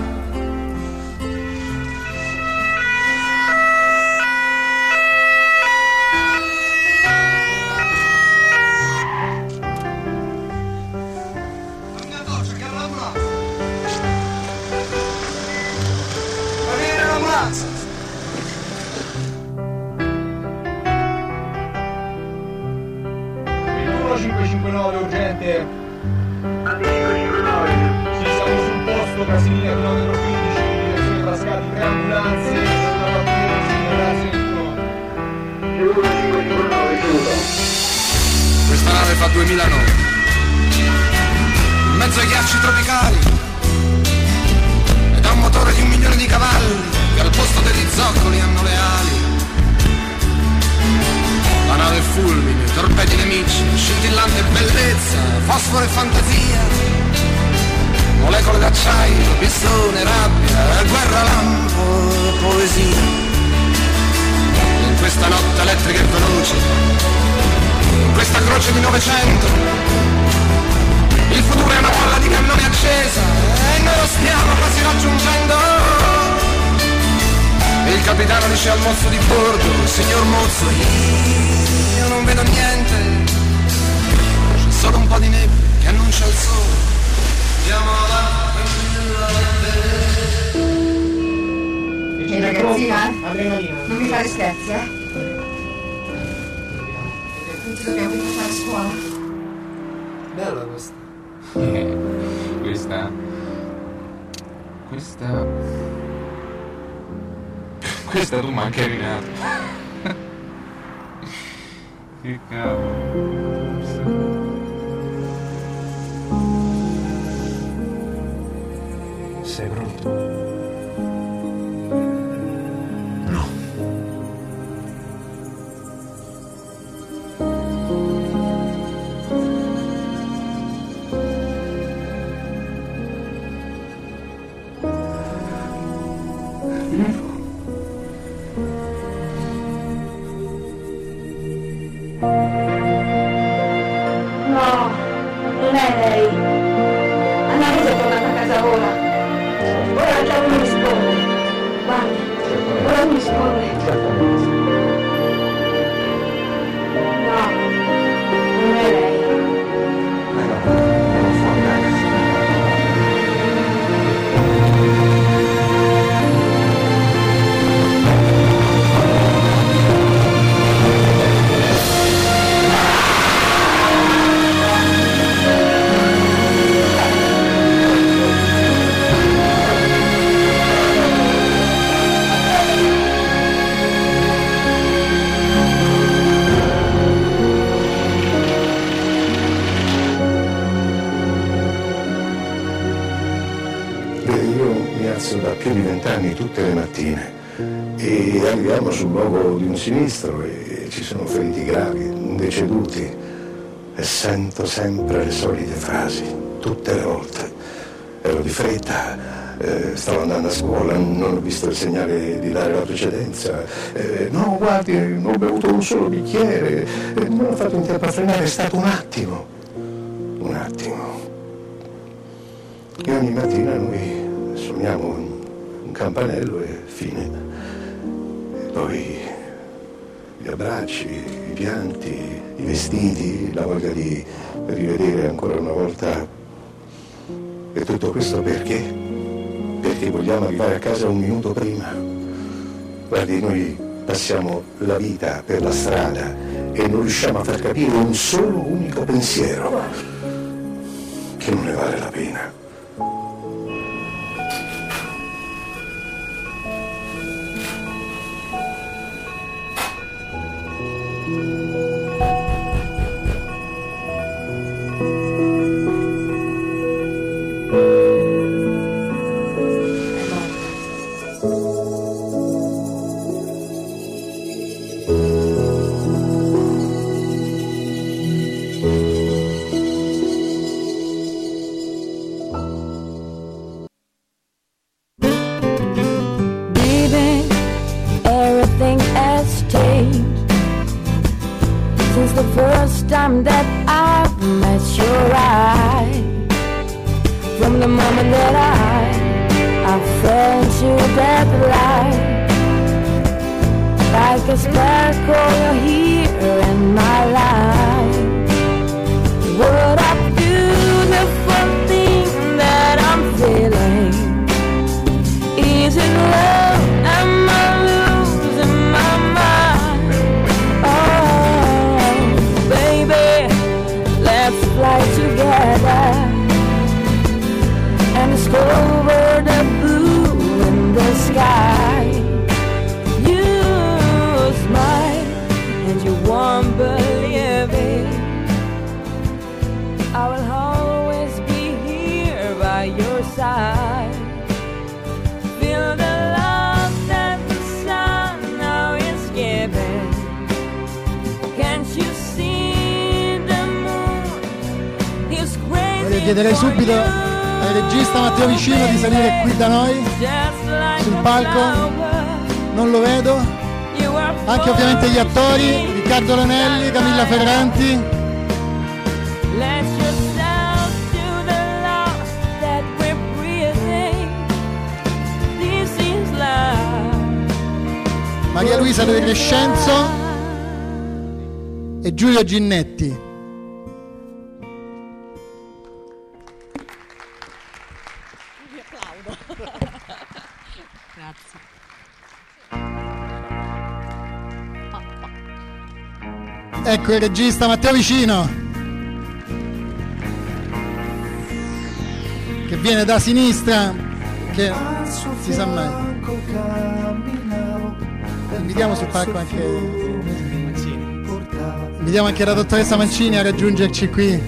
cinque cinque nove urgente. Sì, siamo sul posto, Brasilia, chilometro quindici, direzione Frascati, tre ambulanze, una pattuglia cinque cinque nove, chiudo. Questa nave fa duemilanove, in mezzo ai ghiacci tropicali, ed ha un motore di un milione di cavalli, che al posto degli zoccoli hanno le ali. La nave fulmine, torpedi nemici, scintillante bellezza, fosforo e fantasia, molecole d'acciaio, pistone, rabbia, guerra, lampo, poesia. In questa notte elettrica e veloce, in questa croce di Novecento, il futuro è una palla di cannone accesa e noi lo stiamo quasi raggiungendo. E il capitano dice al mozzo di bordo: signor mozzo, io non vedo niente, c'è solo un po' di nebbia che annuncia il sole. Andiamo avanti. E ragazzina, non mi fare scherzi, eh? Non ti dobbiamo venire a fare scuola. Bella questa. Eh, questa. Questa. Questa tu manca hai rinato. Che cavolo. Sei pronto? No. No, non è lei. Annalisa è tornata a casa ora. Ora già non risponde. Guardi, ora non risponde. No, non è lei. Da più di vent'anni tutte le mattine e arriviamo sul luogo di un sinistro e ci sono feriti gravi, deceduti, e sento sempre le solite frasi, tutte le volte. Ero di fretta, eh, stavo andando a scuola, non ho visto il segnale di dare la precedenza, eh, no guardi, non ho bevuto un solo bicchiere, eh, non ho fatto in tempo a frenare, è stato un attimo, un attimo. E ogni mattina noi suoniamo un campanello e fine. E poi gli abbracci, i pianti, i vestiti, la voglia di rivedere ancora una volta. E tutto questo perché? Perché vogliamo arrivare a casa un minuto prima. Guardi, noi passiamo la vita per la strada e non riusciamo a far capire un solo unico pensiero, che non ne vale la pena. That I met your eye, from the moment that I I fell into that light, like a sparkle you're here in my life. What a beautiful thing that I'm feeling. Is it love? Am I losing my mind? Oh, baby, let's fly together and discover the blue in the sky. You smile and you won't believe it. I will always be here by your side. Feel the love that the sun now is giving. Can't you see the moon is crazy? Chiederei subito al regista Matteo Vicino di salire qui da noi sul palco. Non lo vedo. Anche ovviamente gli attori Riccardo Lonelli, Camilla Ferranti. Let yourself do the love that we're breathing. This is love. Maria Luisa De Crescenzo e Giulio Ginnetti. Vi applaudo. Grazie. Ecco il regista Matteo Vicino, che viene da sinistra, che si sa mai. Invitiamo sul palco anche invitiamo anche la dottoressa Mancini a raggiungerci qui.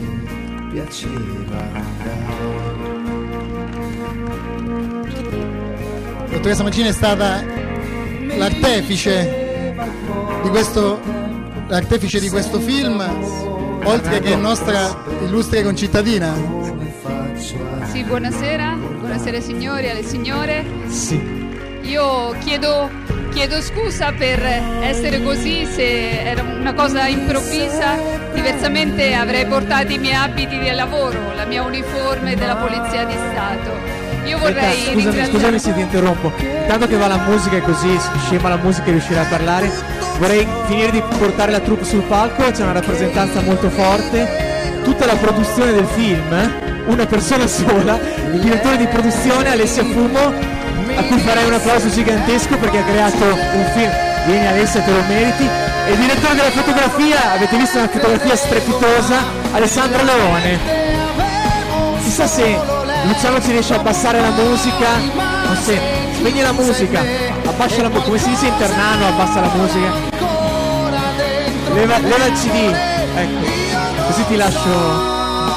La dottoressa Mancini è stata l'artefice di questo l'artefice di questo film, oltre che nostra illustre concittadina. Sì, buonasera, buonasera signori, alle signore. Sì. Io chiedo, chiedo scusa per essere così, se era una cosa improvvisa, diversamente avrei portato i miei abiti di lavoro, la mia uniforme della Polizia di Stato. Io vorrei Aspetta, scusami, ringraziare... scusami se ti interrompo. Intanto che va la musica e così scema la musica e riuscirà a parlare, vorrei finire di portare la troupe sul palco. C'è una rappresentanza molto forte, tutta la produzione del film, una persona sola, il direttore di produzione Alessia Fumo, a cui farei un applauso gigantesco perché ha creato un film. Vieni Alessia, te lo meriti. E il direttore della fotografia, avete visto una fotografia strepitosa, Alessandro Leone. Chissà se Luciano ci riesce a abbassare la musica. Non se spegni la musica, abbassa la musica, come si dice in ternano, abbassa la musica. Leva, leva il C D, ecco, così ti lascio.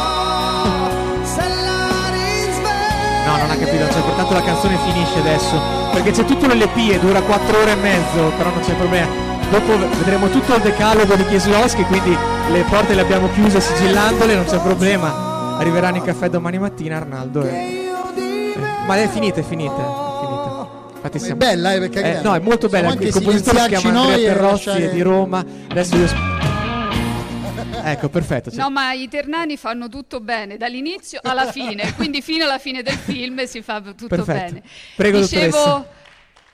No, non ha capito, cioè, pertanto la canzone finisce adesso, perché c'è tutto l'L P e dura quattro ore e mezzo, però non c'è problema. Dopo vedremo tutto il decalogo di Kieslowski, quindi le porte le abbiamo chiuse sigillandole, non c'è problema. Arriveranno in caffè domani mattina, Arnaldo. E... Eh. Ma è finita, è finita, è finita. Infatti siamo... È bella, eh, perché eh, no, è molto bella. Il compositore si chiama Andrea Perrozzi, lasciare... è di Roma. Adesso io... Ecco, perfetto. Cioè... No, ma i ternani fanno tutto bene, dall'inizio alla fine, quindi fino alla fine del film si fa tutto perfetto. bene. Prego, Dicevo, dottoressa.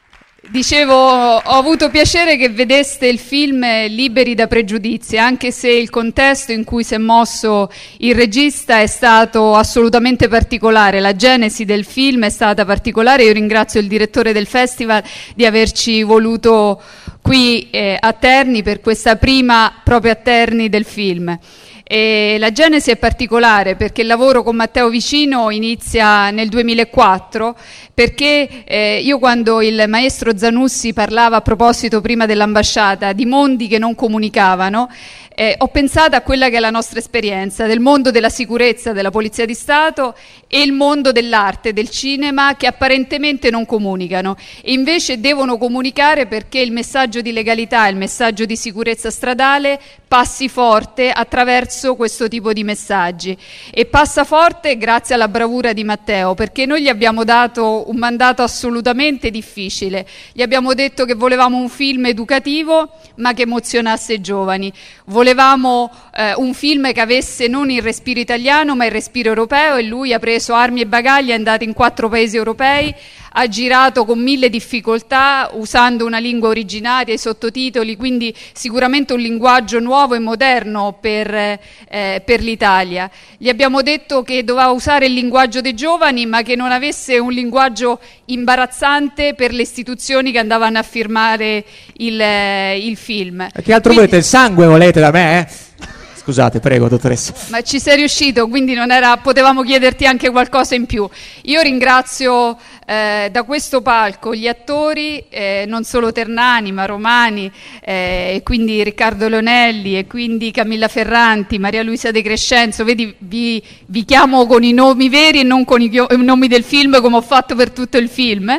Dicevo, ho avuto piacere che vedeste il film liberi da pregiudizi, anche se il contesto in cui si è mosso il regista è stato assolutamente particolare. La genesi del film è stata particolare. Io ringrazio il direttore del festival di averci voluto qui eh, a Terni per questa prima proprio a Terni del film. E la genesi è particolare perché il lavoro con Matteo Vicino inizia nel duemilaquattro, perché eh, io quando il maestro Zanussi parlava a proposito prima dell'ambasciata di mondi che non comunicavano, eh, ho pensato a quella che è la nostra esperienza del mondo della sicurezza, della Polizia di Stato e il mondo dell'arte, del cinema, che apparentemente non comunicano e invece devono comunicare perché il messaggio di legalità, il messaggio di sicurezza stradale passi forte attraverso questo tipo di messaggi, e passa forte grazie alla bravura di Matteo, perché noi gli abbiamo dato un mandato assolutamente difficile. Gli abbiamo detto che volevamo un film educativo ma che emozionasse i giovani, volevamo eh, un film che avesse non il respiro italiano ma il respiro europeo, e lui ha preso armi e bagagli, è andato in quattro paesi europei, ha girato con mille difficoltà usando una lingua originaria, i sottotitoli, quindi sicuramente un linguaggio nuovo e moderno per, eh, per l'Italia. Gli abbiamo detto che doveva usare il linguaggio dei giovani ma che non avesse un linguaggio imbarazzante per le istituzioni che andavano a firmare il, eh, il film. Che altro quindi, volete? Il sangue volete da me? Eh? Scusate, prego, dottoressa. Ma ci sei riuscito, quindi non era, potevamo chiederti anche qualcosa in più. Io ringrazio eh, da questo palco gli attori, eh, non solo Ternani ma Romani, eh, e quindi Riccardo Leonelli, e quindi Camilla Ferranti, Maria Luisa De Crescenzo. Vedi, vi, vi chiamo con i nomi veri e non con i, i nomi del film, come ho fatto per tutto il film,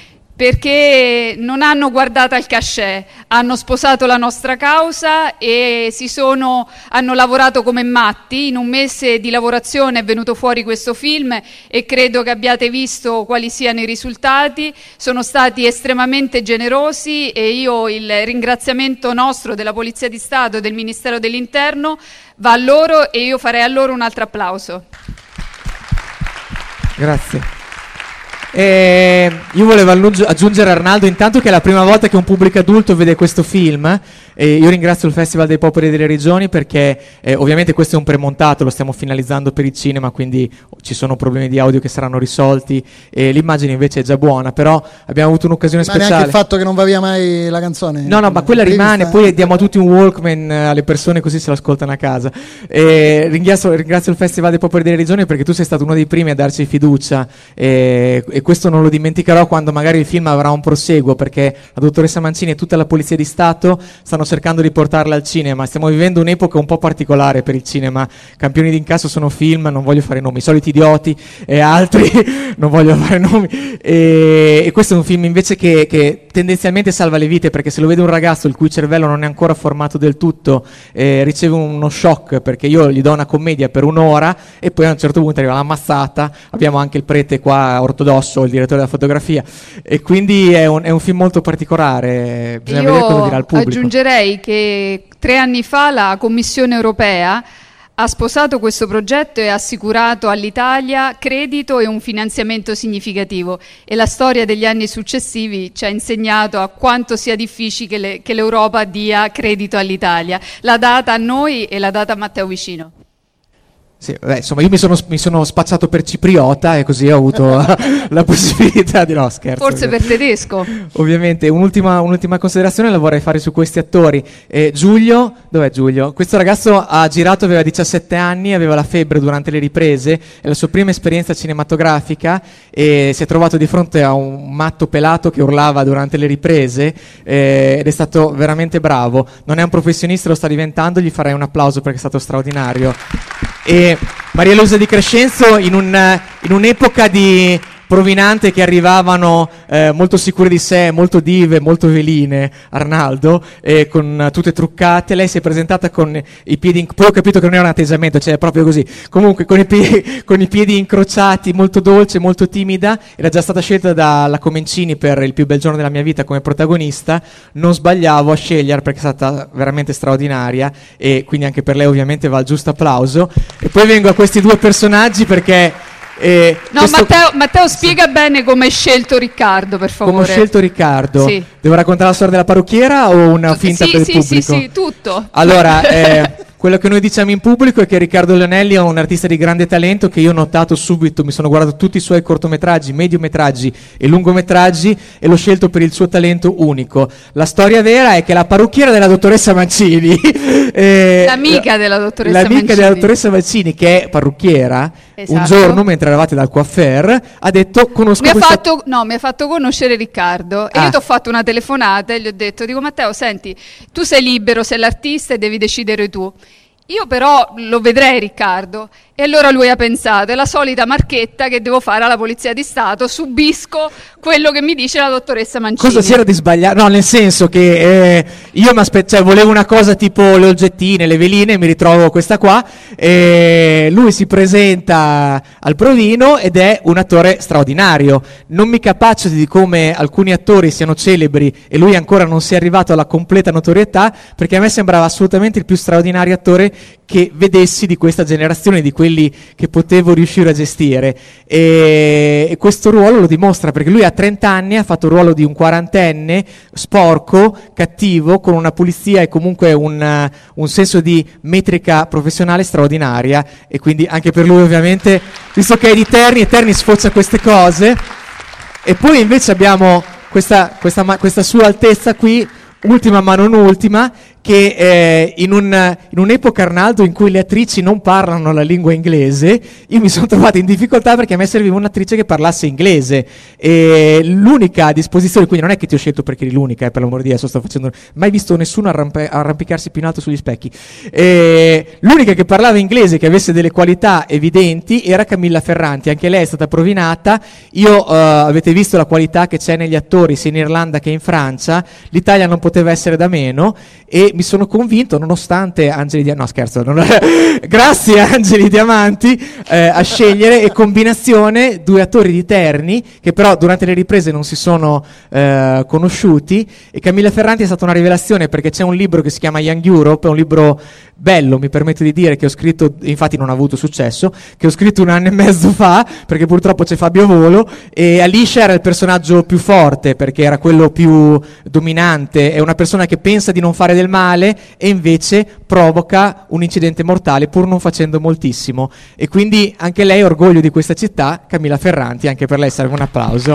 perché non hanno guardato al cachet, hanno sposato la nostra causa e si sono, hanno lavorato come matti. In un mese di lavorazione è venuto fuori questo film e credo che abbiate visto quali siano i risultati. Sono stati estremamente generosi e io il ringraziamento nostro della Polizia di Stato e del Ministero dell'Interno va a loro, e io farei a loro un altro applauso. Grazie. E io volevo aggiungere a Arnaldo intanto che è la prima volta che un pubblico adulto vede questo film, e io ringrazio il Festival dei Popoli e delle Regioni perché eh, ovviamente questo è un premontato, lo stiamo finalizzando per il cinema, quindi ci sono problemi di audio che saranno risolti e l'immagine invece è già buona, però abbiamo avuto un'occasione ma speciale. Ma neanche il fatto che non va via mai la canzone? No, no, ma quella rimane, vista? Poi diamo a tutti un Walkman alle persone così se lo ascoltano a casa. E ringrazio, ringrazio il Festival dei Popoli e delle Regioni perché tu sei stato uno dei primi a darci fiducia, e, e questo non lo dimenticherò quando magari il film avrà un proseguo, perché la dottoressa Mancini e tutta la Polizia di Stato stanno cercando di portarla al cinema. Stiamo vivendo un'epoca un po' particolare per il cinema. Campioni d'incasso sono film, non voglio fare nomi, Soliti Idioti e altri non voglio fare nomi, e, e questo è un film invece che, che tendenzialmente salva le vite, perché se lo vede un ragazzo il cui cervello non è ancora formato del tutto, eh, riceve uno shock, perché io gli do una commedia per un'ora e poi a un certo punto arriva l'ammazzata. Abbiamo anche il prete qua ortodosso, il direttore della fotografia, e quindi è un, è un film molto particolare. Bisogna vedere cosa dirà il pubblico. Aggiungerei che tre anni fa la Commissione europea ha sposato questo progetto e ha assicurato all'Italia credito e un finanziamento significativo, e la storia degli anni successivi ci ha insegnato a quanto sia difficile che, le, che l'Europa dia credito all'Italia. L'ha data a noi e l'ha data a Matteo Vicino. Sì, beh, insomma, io mi sono, mi sono spacciato per cipriota e così ho avuto la possibilità di no, scherzo. Forse per tedesco. Ovviamente, un'ultima, un'ultima considerazione la vorrei fare su questi attori. Eh, Giulio, dov'è Giulio? Questo ragazzo ha girato, aveva diciassette anni, aveva la febbre durante le riprese, è la sua prima esperienza cinematografica e si è trovato di fronte a un matto pelato che urlava durante le riprese, eh, ed è stato veramente bravo. Non è un professionista, lo sta diventando, gli farei un applauso perché è stato straordinario. E Maria Luisa Di Crescenzo in, un, in un'epoca di provinante che arrivavano eh, molto sicure di sé, molto dive, molto veline, Arnaldo, eh, con tutte truccate. Lei si è presentata con i piedi in... poi ho capito che non era un atteggiamento, cioè proprio così, comunque con i, piedi, con i piedi incrociati, molto dolce, molto timida. Era già stata scelta dalla Comencini per Il più bel giorno della mia vita come protagonista. Non sbagliavo a scegliere perché è stata veramente straordinaria, e quindi anche per lei ovviamente va il giusto applauso. E poi vengo a questi due personaggi perché E No, questo- Matteo, Matteo spiega bene come hai scelto Riccardo, per favore. come ho scelto Riccardo? Sì. Devo raccontare la storia della parrucchiera o una finta Sì, per il sì, sì, pubblico? sì, tutto. Allora, eh, quello che noi diciamo in pubblico è che Riccardo Leonelli è un artista di grande talento che io ho notato subito, mi sono guardato tutti i suoi cortometraggi, mediometraggi e lungometraggi e l'ho scelto per il suo talento unico. La storia vera è che la parrucchiera della dottoressa Mancini, eh, L'amica della dottoressa l'amica Mancini. della dottoressa Mancini, che è parrucchiera, un Esatto. giorno mentre eravate dal coiffeur ha detto conosco Mi ha, questa... fatto, no, mi ha fatto conoscere Riccardo e Ah. io ti ho fatto una telefonata e gli ho detto, dico Matteo, senti, tu sei libero, sei l'artista e devi decidere tu. Io però lo vedrei Riccardo e allora lui ha pensato, è la solita marchetta che devo fare alla Polizia di Stato, subisco quello che mi dice la dottoressa Mancini. Cosa c'era di sbagliato? No, nel senso che eh, io mi aspe- cioè, volevo una cosa tipo le oggettine, le veline, mi ritrovo questa qua. E lui si presenta al provino ed è un attore straordinario. Non mi capacito di come alcuni attori siano celebri e lui ancora non sia arrivato alla completa notorietà, perché a me sembrava assolutamente il più straordinario attore che vedessi di questa generazione, di quelli che potevo riuscire a gestire. E, e questo ruolo lo dimostra, perché lui a trenta anni ha fatto il ruolo di un quarantenne sporco, cattivo, con una pulizia e comunque un, un senso di metrica professionale straordinaria, e quindi anche per lui ovviamente, visto che è di Terni e Terni sfoccia queste cose. E poi invece abbiamo questa, questa, ma- questa sua altezza qui, ultima ma non ultima, che eh, in, un, in un'epoca, Arnaldo, in cui le attrici non parlano la lingua inglese, io mi sono trovato in difficoltà perché a me serviva un'attrice che parlasse inglese, e l'unica a disposizione, quindi non è che ti ho scelto perché eri l'unica, eh, per l'amor di Dio, sto facendo, mai visto nessuno arramp- arrampicarsi più in alto sugli specchi, e l'unica che parlava inglese, che avesse delle qualità evidenti, era Camilla Ferranti. Anche lei è stata provinata. Io eh, avete visto la qualità che c'è negli attori sia in Irlanda che in Francia, l'Italia non poteva essere da meno, e mi sono convinto, nonostante Angeli Diamanti, no scherzo, non grazie a Angeli Diamanti, eh, a scegliere, e combinazione due attori di Terni che però durante le riprese non si sono eh, conosciuti. E Camilla Ferranti è stata una rivelazione, perché c'è un libro che si chiama Young Europe, è un libro bello, mi permetto di dire, che ho scritto, infatti non ha avuto successo, che ho scritto un anno e mezzo fa, perché purtroppo c'è Fabio Volo, e Alicia era il personaggio più forte perché era quello più dominante, è una persona che pensa di non fare del male e invece provoca un incidente mortale pur non facendo moltissimo, e quindi anche lei è orgoglio di questa città. Camilla Ferranti, anche per lei serve un applauso.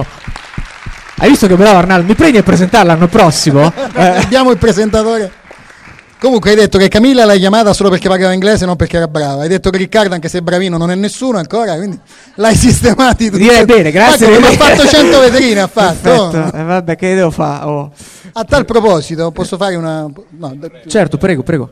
Hai visto che bravo Arnaldo, mi prendi a presentarla l'anno prossimo? Eh, abbiamo il presentatore. Comunque hai detto che Camilla l'hai chiamata solo perché parlava inglese, non perché era brava. Hai detto che Riccardo, anche se è bravino, non è nessuno ancora, quindi l'hai sistemati tutti. Direi bene, grazie. Ma ha fatto cento vetrine, ha fatto. Perfetto. Eh, vabbè, che devo fare? Oh. A tal proposito, posso fare una... No, certo, prego, prego.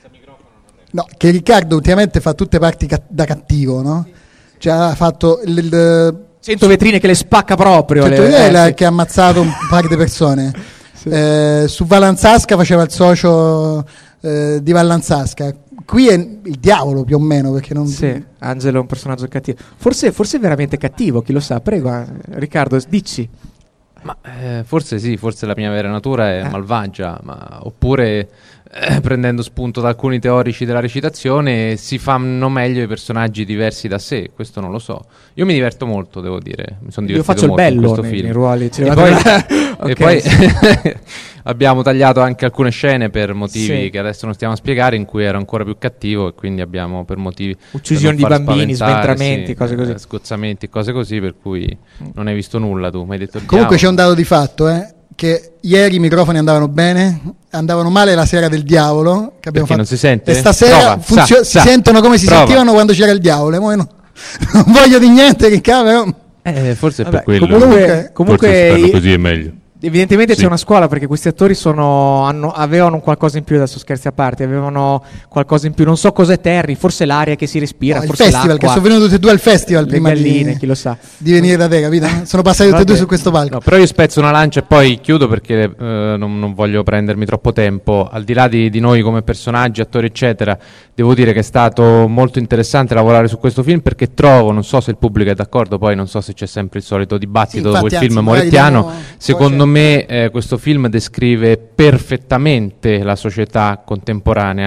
No, che Riccardo ultimamente fa tutte parti ca- da cattivo, no? Cioè ha fatto il... il cento vetrine che le spacca proprio. cento le, vetrine eh, sì. Che ha ammazzato un paio di persone. Sì. Eh, su Vallanzasca faceva il socio eh, di Vallanzasca. Qui è il diavolo più o meno, perché non... Sì, Angelo è un personaggio cattivo. Forse, forse è veramente cattivo, chi lo sa. Prego, eh, Riccardo, dici. Ma eh, forse sì, forse la mia vera natura è eh. malvagia, ma oppure eh, prendendo spunto da alcuni teorici della recitazione si fanno meglio i personaggi diversi da sé, questo non lo so. Io mi diverto molto, devo dire, mi sono divertito Io faccio molto il bello in questo nei, film. nei ruoli. E poi, okay. e poi abbiamo tagliato anche alcune scene per motivi sì. che adesso non stiamo a spiegare, in cui ero ancora più cattivo, e quindi abbiamo per motivi uccisioni di bambini, sventramenti, sì, cose così, eh, sgozzamenti, cose così, per cui non hai visto nulla tu, mi hai detto il comunque diavolo. C'è un dato di fatto, eh, che ieri i microfoni andavano bene, andavano male la sera del diavolo, che abbiamo fatto, non si sente? E stasera Prova, funzio- sa, si sa, sentono come si prova. sentivano quando c'era il diavolo, e mo no, non voglio di niente, Riccardo. Eh, forse è Vabbè, per quello. Comunque, comunque forse farlo così è meglio. Evidentemente sì. c'è una scuola, perché questi attori sono, hanno, avevano qualcosa in più, adesso scherzi a parte, avevano qualcosa in più, non so cos'è Terry, forse l'aria che si respira, no, forse il festival, l'acqua, che sono venuti tutti e due al festival le prima galline, di, chi lo sa. di venire da te, capito? Sono passati tutti e due su questo palco. No, però io spezzo una lancia e poi chiudo, perché eh, non, non voglio prendermi troppo tempo. Al di là di, di noi come personaggi, attori eccetera, devo dire che è stato molto interessante lavorare su questo film, perché trovo, non so se il pubblico è d'accordo, poi non so se c'è sempre il solito dibattito sì, dopo il anzi, film morettiano, diamo, secondo me eh, questo film descrive perfettamente la società contemporanea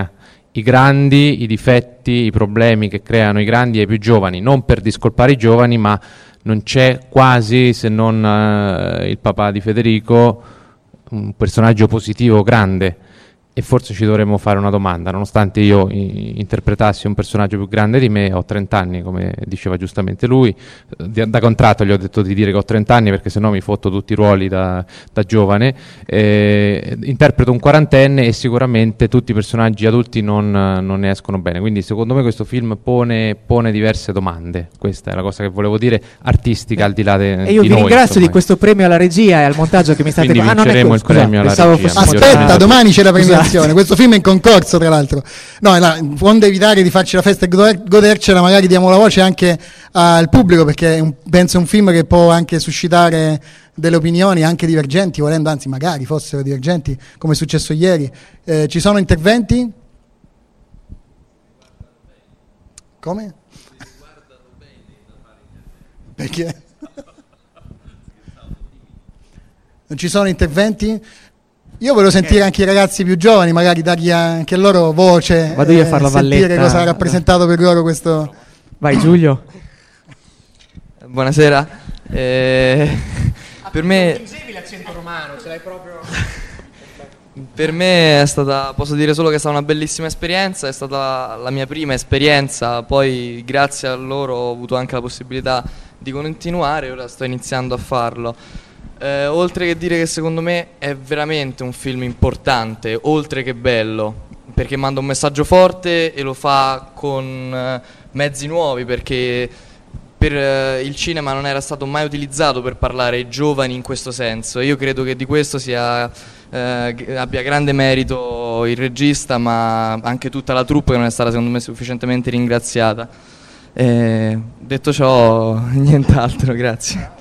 i grandi, i difetti, i problemi che creano i grandi ai più giovani, non per discolpare i giovani, ma non c'è quasi, se non uh, il papà di Federico, un personaggio positivo grande. E forse ci dovremmo fare una domanda, nonostante io i- interpretassi un personaggio più grande di me, ho trenta anni, come diceva giustamente lui, Di- da contratto gli ho detto di dire che ho trenta anni perché sennò mi fotto tutti i ruoli da, da giovane, eh, interpreto un quarantenne e sicuramente tutti i personaggi adulti non, non ne escono bene, quindi secondo me questo film pone, pone diverse domande, questa è la cosa che volevo dire, artistica al di là de- E io di vi noi, ringrazio insomma. di questo premio alla regia e al montaggio che mi state Quindi ah, non è vinceremo que- il scusate, premio alla pensavo regia. fosse- Aspetta, domani c'è la Scusate. premiazione. Questo film è in concorso, tra l'altro. No, no, onde evitare di farci la festa e goder- godercela, magari diamo la voce anche al pubblico, perché è un- penso è un film che può anche suscitare delle opinioni anche divergenti, volendo, anzi magari fossero divergenti, come è successo ieri. Eh, ci sono interventi? Come? Perché? Non ci sono interventi? Io volevo sentire anche i ragazzi più giovani, magari dargli anche loro voce. Vado io a far la sentire valletta. cosa ha rappresentato per loro questo. Vai Giulio. Buonasera. Eh, per me l'accento romano, ce l'hai proprio. Per me è stata, posso dire solo che è stata una bellissima esperienza, è stata la mia prima esperienza, poi grazie a loro ho avuto anche la possibilità di continuare e ora sto iniziando a farlo. Eh, oltre che dire che secondo me è veramente un film importante, oltre che bello, perché manda un messaggio forte e lo fa con eh, mezzi nuovi, perché per eh, il cinema non era stato mai utilizzato per parlare ai giovani in questo senso. Io credo che di questo sia, eh, g- abbia grande merito il regista, ma anche tutta la troupe che non è stata secondo me sufficientemente ringraziata. Eh, detto ciò, nient'altro, grazie.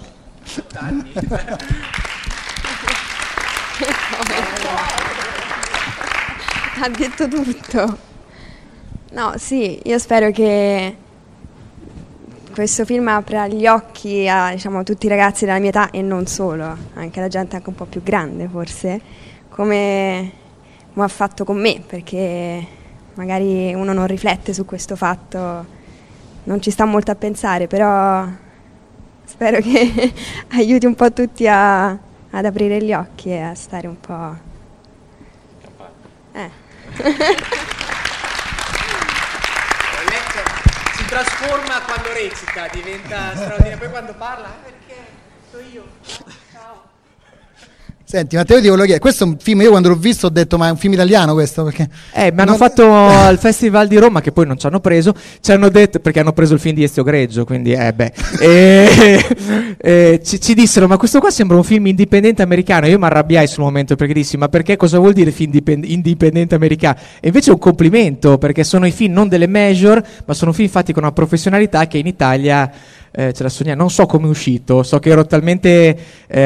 Ha detto tutto. No, sì, io spero che questo film apra gli occhi a, diciamo, tutti i ragazzi della mia età e non solo, anche la gente anche un po' più grande forse, come, come ha fatto con me, perché magari uno non riflette su questo fatto, non ci sta molto a pensare, però spero che aiuti un po' tutti a, ad aprire gli occhi e a stare un po'... Eh. Si trasforma quando recita, diventa straordinario. Poi quando parla, eh, perché so io. Ciao. Senti, Matteo, ti volevo chiedere, questo è un film, io quando l'ho visto ho detto, ma è un film italiano questo? Perché Eh, mi hanno non- fatto al Festival di Roma, che poi non ci hanno preso, ci hanno detto, perché hanno preso il film di Ezio Greggio, quindi eh beh, e, e ci, ci dissero, ma questo qua sembra un film indipendente americano. Io mi arrabbiai sul momento perché dissi, ma perché cosa vuol dire film dipend- indipendente americano? E invece è un complimento, perché sono i film non delle major, ma sono film fatti con una professionalità che in Italia... Eh, ce la sogna, non so come è uscito, so che ero talmente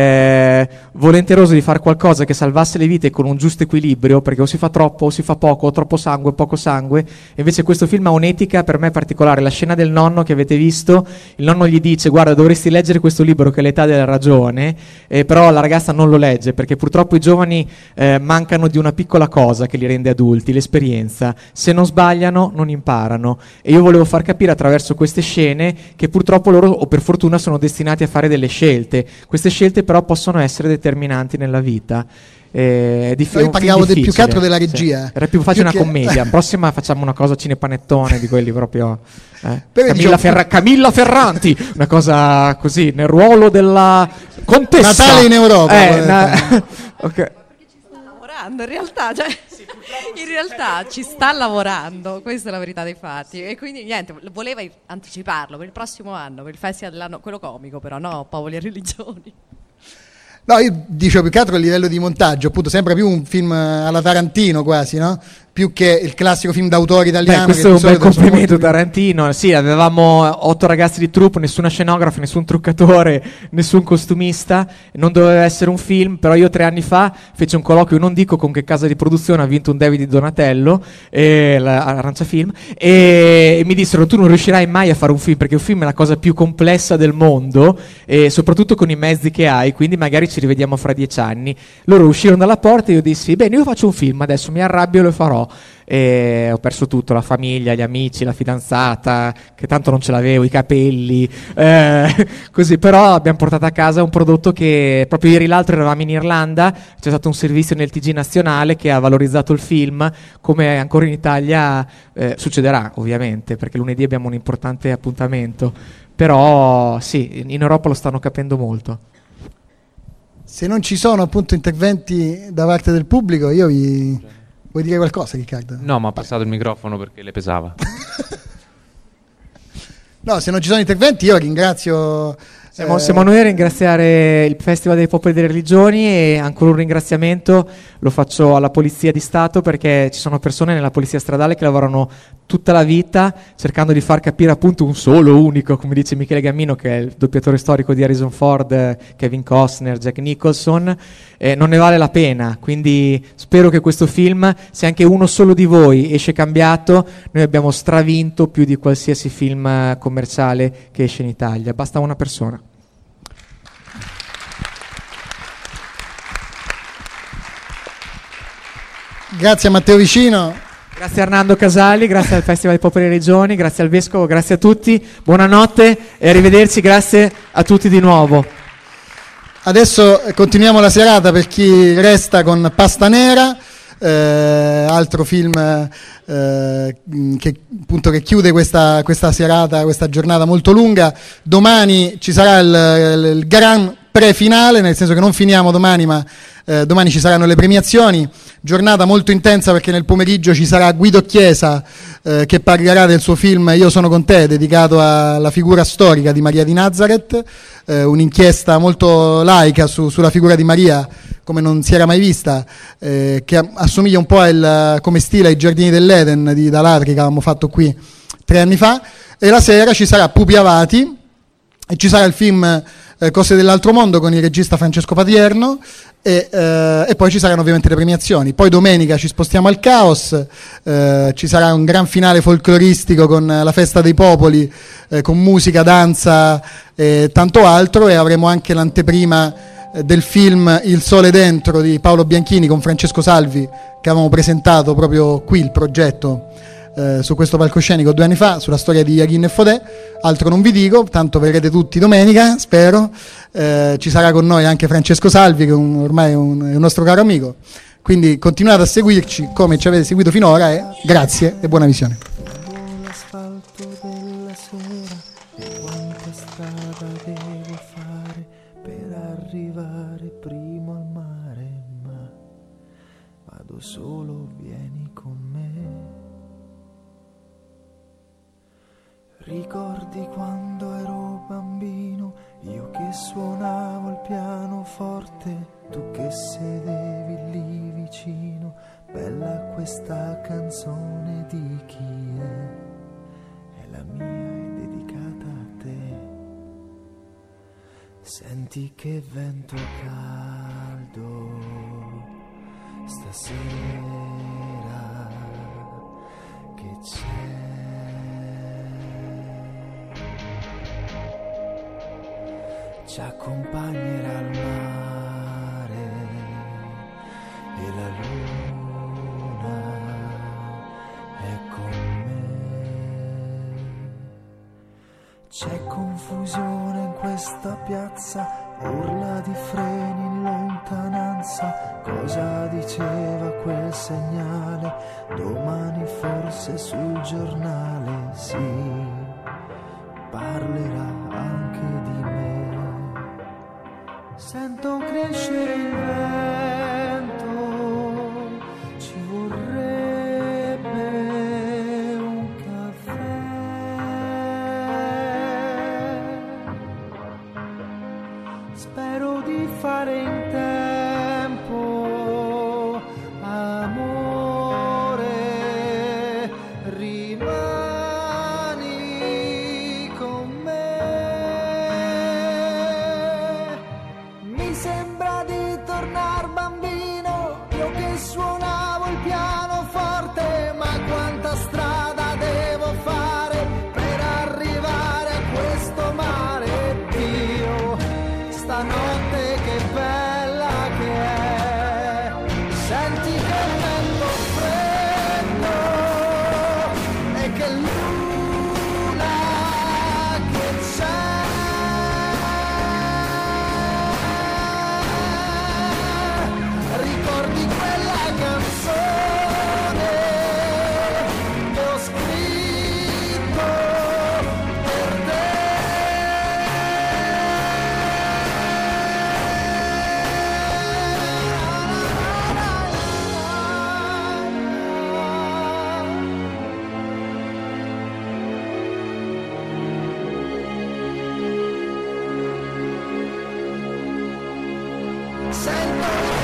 eh, volenteroso di fare qualcosa che salvasse le vite con un giusto equilibrio, perché o si fa troppo o si fa poco, o troppo sangue, poco sangue, e invece questo film ha un'etica per me particolare. La scena del nonno che avete visto, il nonno gli dice guarda dovresti leggere questo libro che è l'età della ragione, eh, però la ragazza non lo legge perché purtroppo i giovani eh, mancano di una piccola cosa che li rende adulti, l'esperienza. Se non sbagliano non imparano, e io volevo far capire attraverso queste scene che purtroppo loro o per fortuna sono destinati a fare delle scelte. Queste scelte però possono essere determinanti nella vita. Eh, è dif- Noi è un film parliamo del- più difficile, che altro della sì. regia. Era più facile Più una che- commedia. Prossima facciamo una cosa cinepanettone di quelli proprio. eh. Però Camilla, diciamo- Ferra- Camilla Ferranti, una cosa così nel ruolo della contessa. Natale in Europa, Eh, volete. na- ok. lavorando in realtà, cioè, in realtà ci sta lavorando, questa è la verità dei fatti, e quindi niente, voleva anticiparlo per il prossimo anno, per il festival dell'anno, quello comico però, no, popoli e religioni. No, io dicevo più che altro a livello di montaggio, appunto sembra più un film alla Tarantino quasi, no? Più che il classico film d'autore italiano. Beh, questo che è di un bel solito sono complimento molto più- Tarantino. Sì, avevamo otto ragazzi di troupe, nessuna scenografa, nessun truccatore, nessun costumista. Non doveva essere un film, però io tre anni fa feci un colloquio, non dico con che casa di produzione, ha vinto un David di Donatello, e la Arancia Film, e, e mi dissero tu non riuscirai mai a fare un film perché un film è la cosa più complessa del mondo, e soprattutto con i mezzi che hai, quindi magari ci rivediamo fra dieci anni. Loro uscirono dalla porta e io dissi bene, io faccio un film, adesso mi arrabbio e lo farò. so, e ho perso tutto, la famiglia, gli amici, la fidanzata, che tanto non ce l'avevo, i capelli, eh, così. Però abbiamo portato a casa un prodotto che proprio ieri l'altro eravamo in Irlanda, c'è stato un servizio nel T G nazionale che ha valorizzato il film, come ancora in Italia eh, succederà ovviamente, perché lunedì abbiamo un importante appuntamento, però sì, in Europa lo stanno capendo molto. Se non ci sono appunto interventi da parte del pubblico, io vi... Vuoi dire qualcosa, Riccardo? No, ma ha passato il microfono perché le pesava. No, se non ci sono interventi io ringrazio... Siamo, eh... siamo noi a ringraziare il Festival dei Popoli e delle Religioni, e ancora un ringraziamento lo faccio alla Polizia di Stato, perché ci sono persone nella Polizia Stradale che lavorano tutta la vita cercando di far capire appunto un solo unico, come dice Michele Gammino, che è il doppiatore storico di Harrison Ford, Kevin Costner, Jack Nicholson, eh, non ne vale la pena. Quindi spero che questo film, se anche uno solo di voi esce cambiato, noi abbiamo stravinto più di qualsiasi film commerciale che esce in Italia, basta una persona. Grazie a Matteo Vicino. Grazie a Arnaldo Casali, grazie al Festival dei Popoli e Regioni, grazie al Vescovo, grazie a tutti, buonanotte e arrivederci, grazie a tutti di nuovo. Adesso continuiamo la serata per chi resta con Pasta Nera, eh, altro film eh, che, appunto, che chiude questa, questa serata, questa giornata molto lunga. Domani ci sarà il, il, il gran pre-finale, nel senso che non finiamo domani, ma eh, domani ci saranno le premiazioni. Giornata molto intensa perché nel pomeriggio ci sarà Guido Chiesa eh, che parlerà del suo film Io sono con te, dedicato alla figura storica di Maria di Nazareth, eh, un'inchiesta molto laica su, sulla figura di Maria come non si era mai vista, eh, che assomiglia un po' al, come stile ai Giardini dell'Eden di Dalatri che avevamo fatto qui tre anni fa. E la sera ci sarà Pupi Avati e ci sarà il film eh, Cose dell'altro mondo con il regista Francesco Patierno. E, eh, e poi ci saranno ovviamente le premiazioni. Poi domenica ci spostiamo al Caos, eh, ci sarà un gran finale folcloristico con la Festa dei Popoli, eh, con musica, danza e tanto altro, e avremo anche l'anteprima eh, del film Il Sole Dentro di Paolo Bianchini con Francesco Salvi, che avevamo presentato proprio qui il progetto eh, su questo palcoscenico due anni fa, sulla storia di Yaghin e Fodè. Altro non vi dico, tanto verrete tutti domenica, spero. Eh, ci sarà con noi anche Francesco Salvi, che un, ormai è un, è un nostro caro amico, quindi continuate a seguirci come ci avete seguito finora, e grazie e buona visione. L'asfalto della sera, e quanta strada devo fare per arrivare primo al mare, ma vado solo, vieni con me. Ricordi quando ero bambino, io che suonavo il pianoforte, tu che sedevi lì vicino, bella questa canzone di chi è? È la mia, è dedicata a te. Senti che vento caldo stasera, che c'è? Ci accompagnerà al mare e la luna è con me. C'è confusione in questa piazza, urla di freni in lontananza. Cosa diceva quel segnale? Domani forse sul giornale si parlerà anche di me. Sento crescere il vento, ci vorrebbe un caffè. Spero di fare in tempo, amore, rimani con me. Mi sembra di tornar bambino, io che suonavo il pianoforte, ma quanta strada devo fare per arrivare a questo mare. Dio, stanotte che bella Thank you.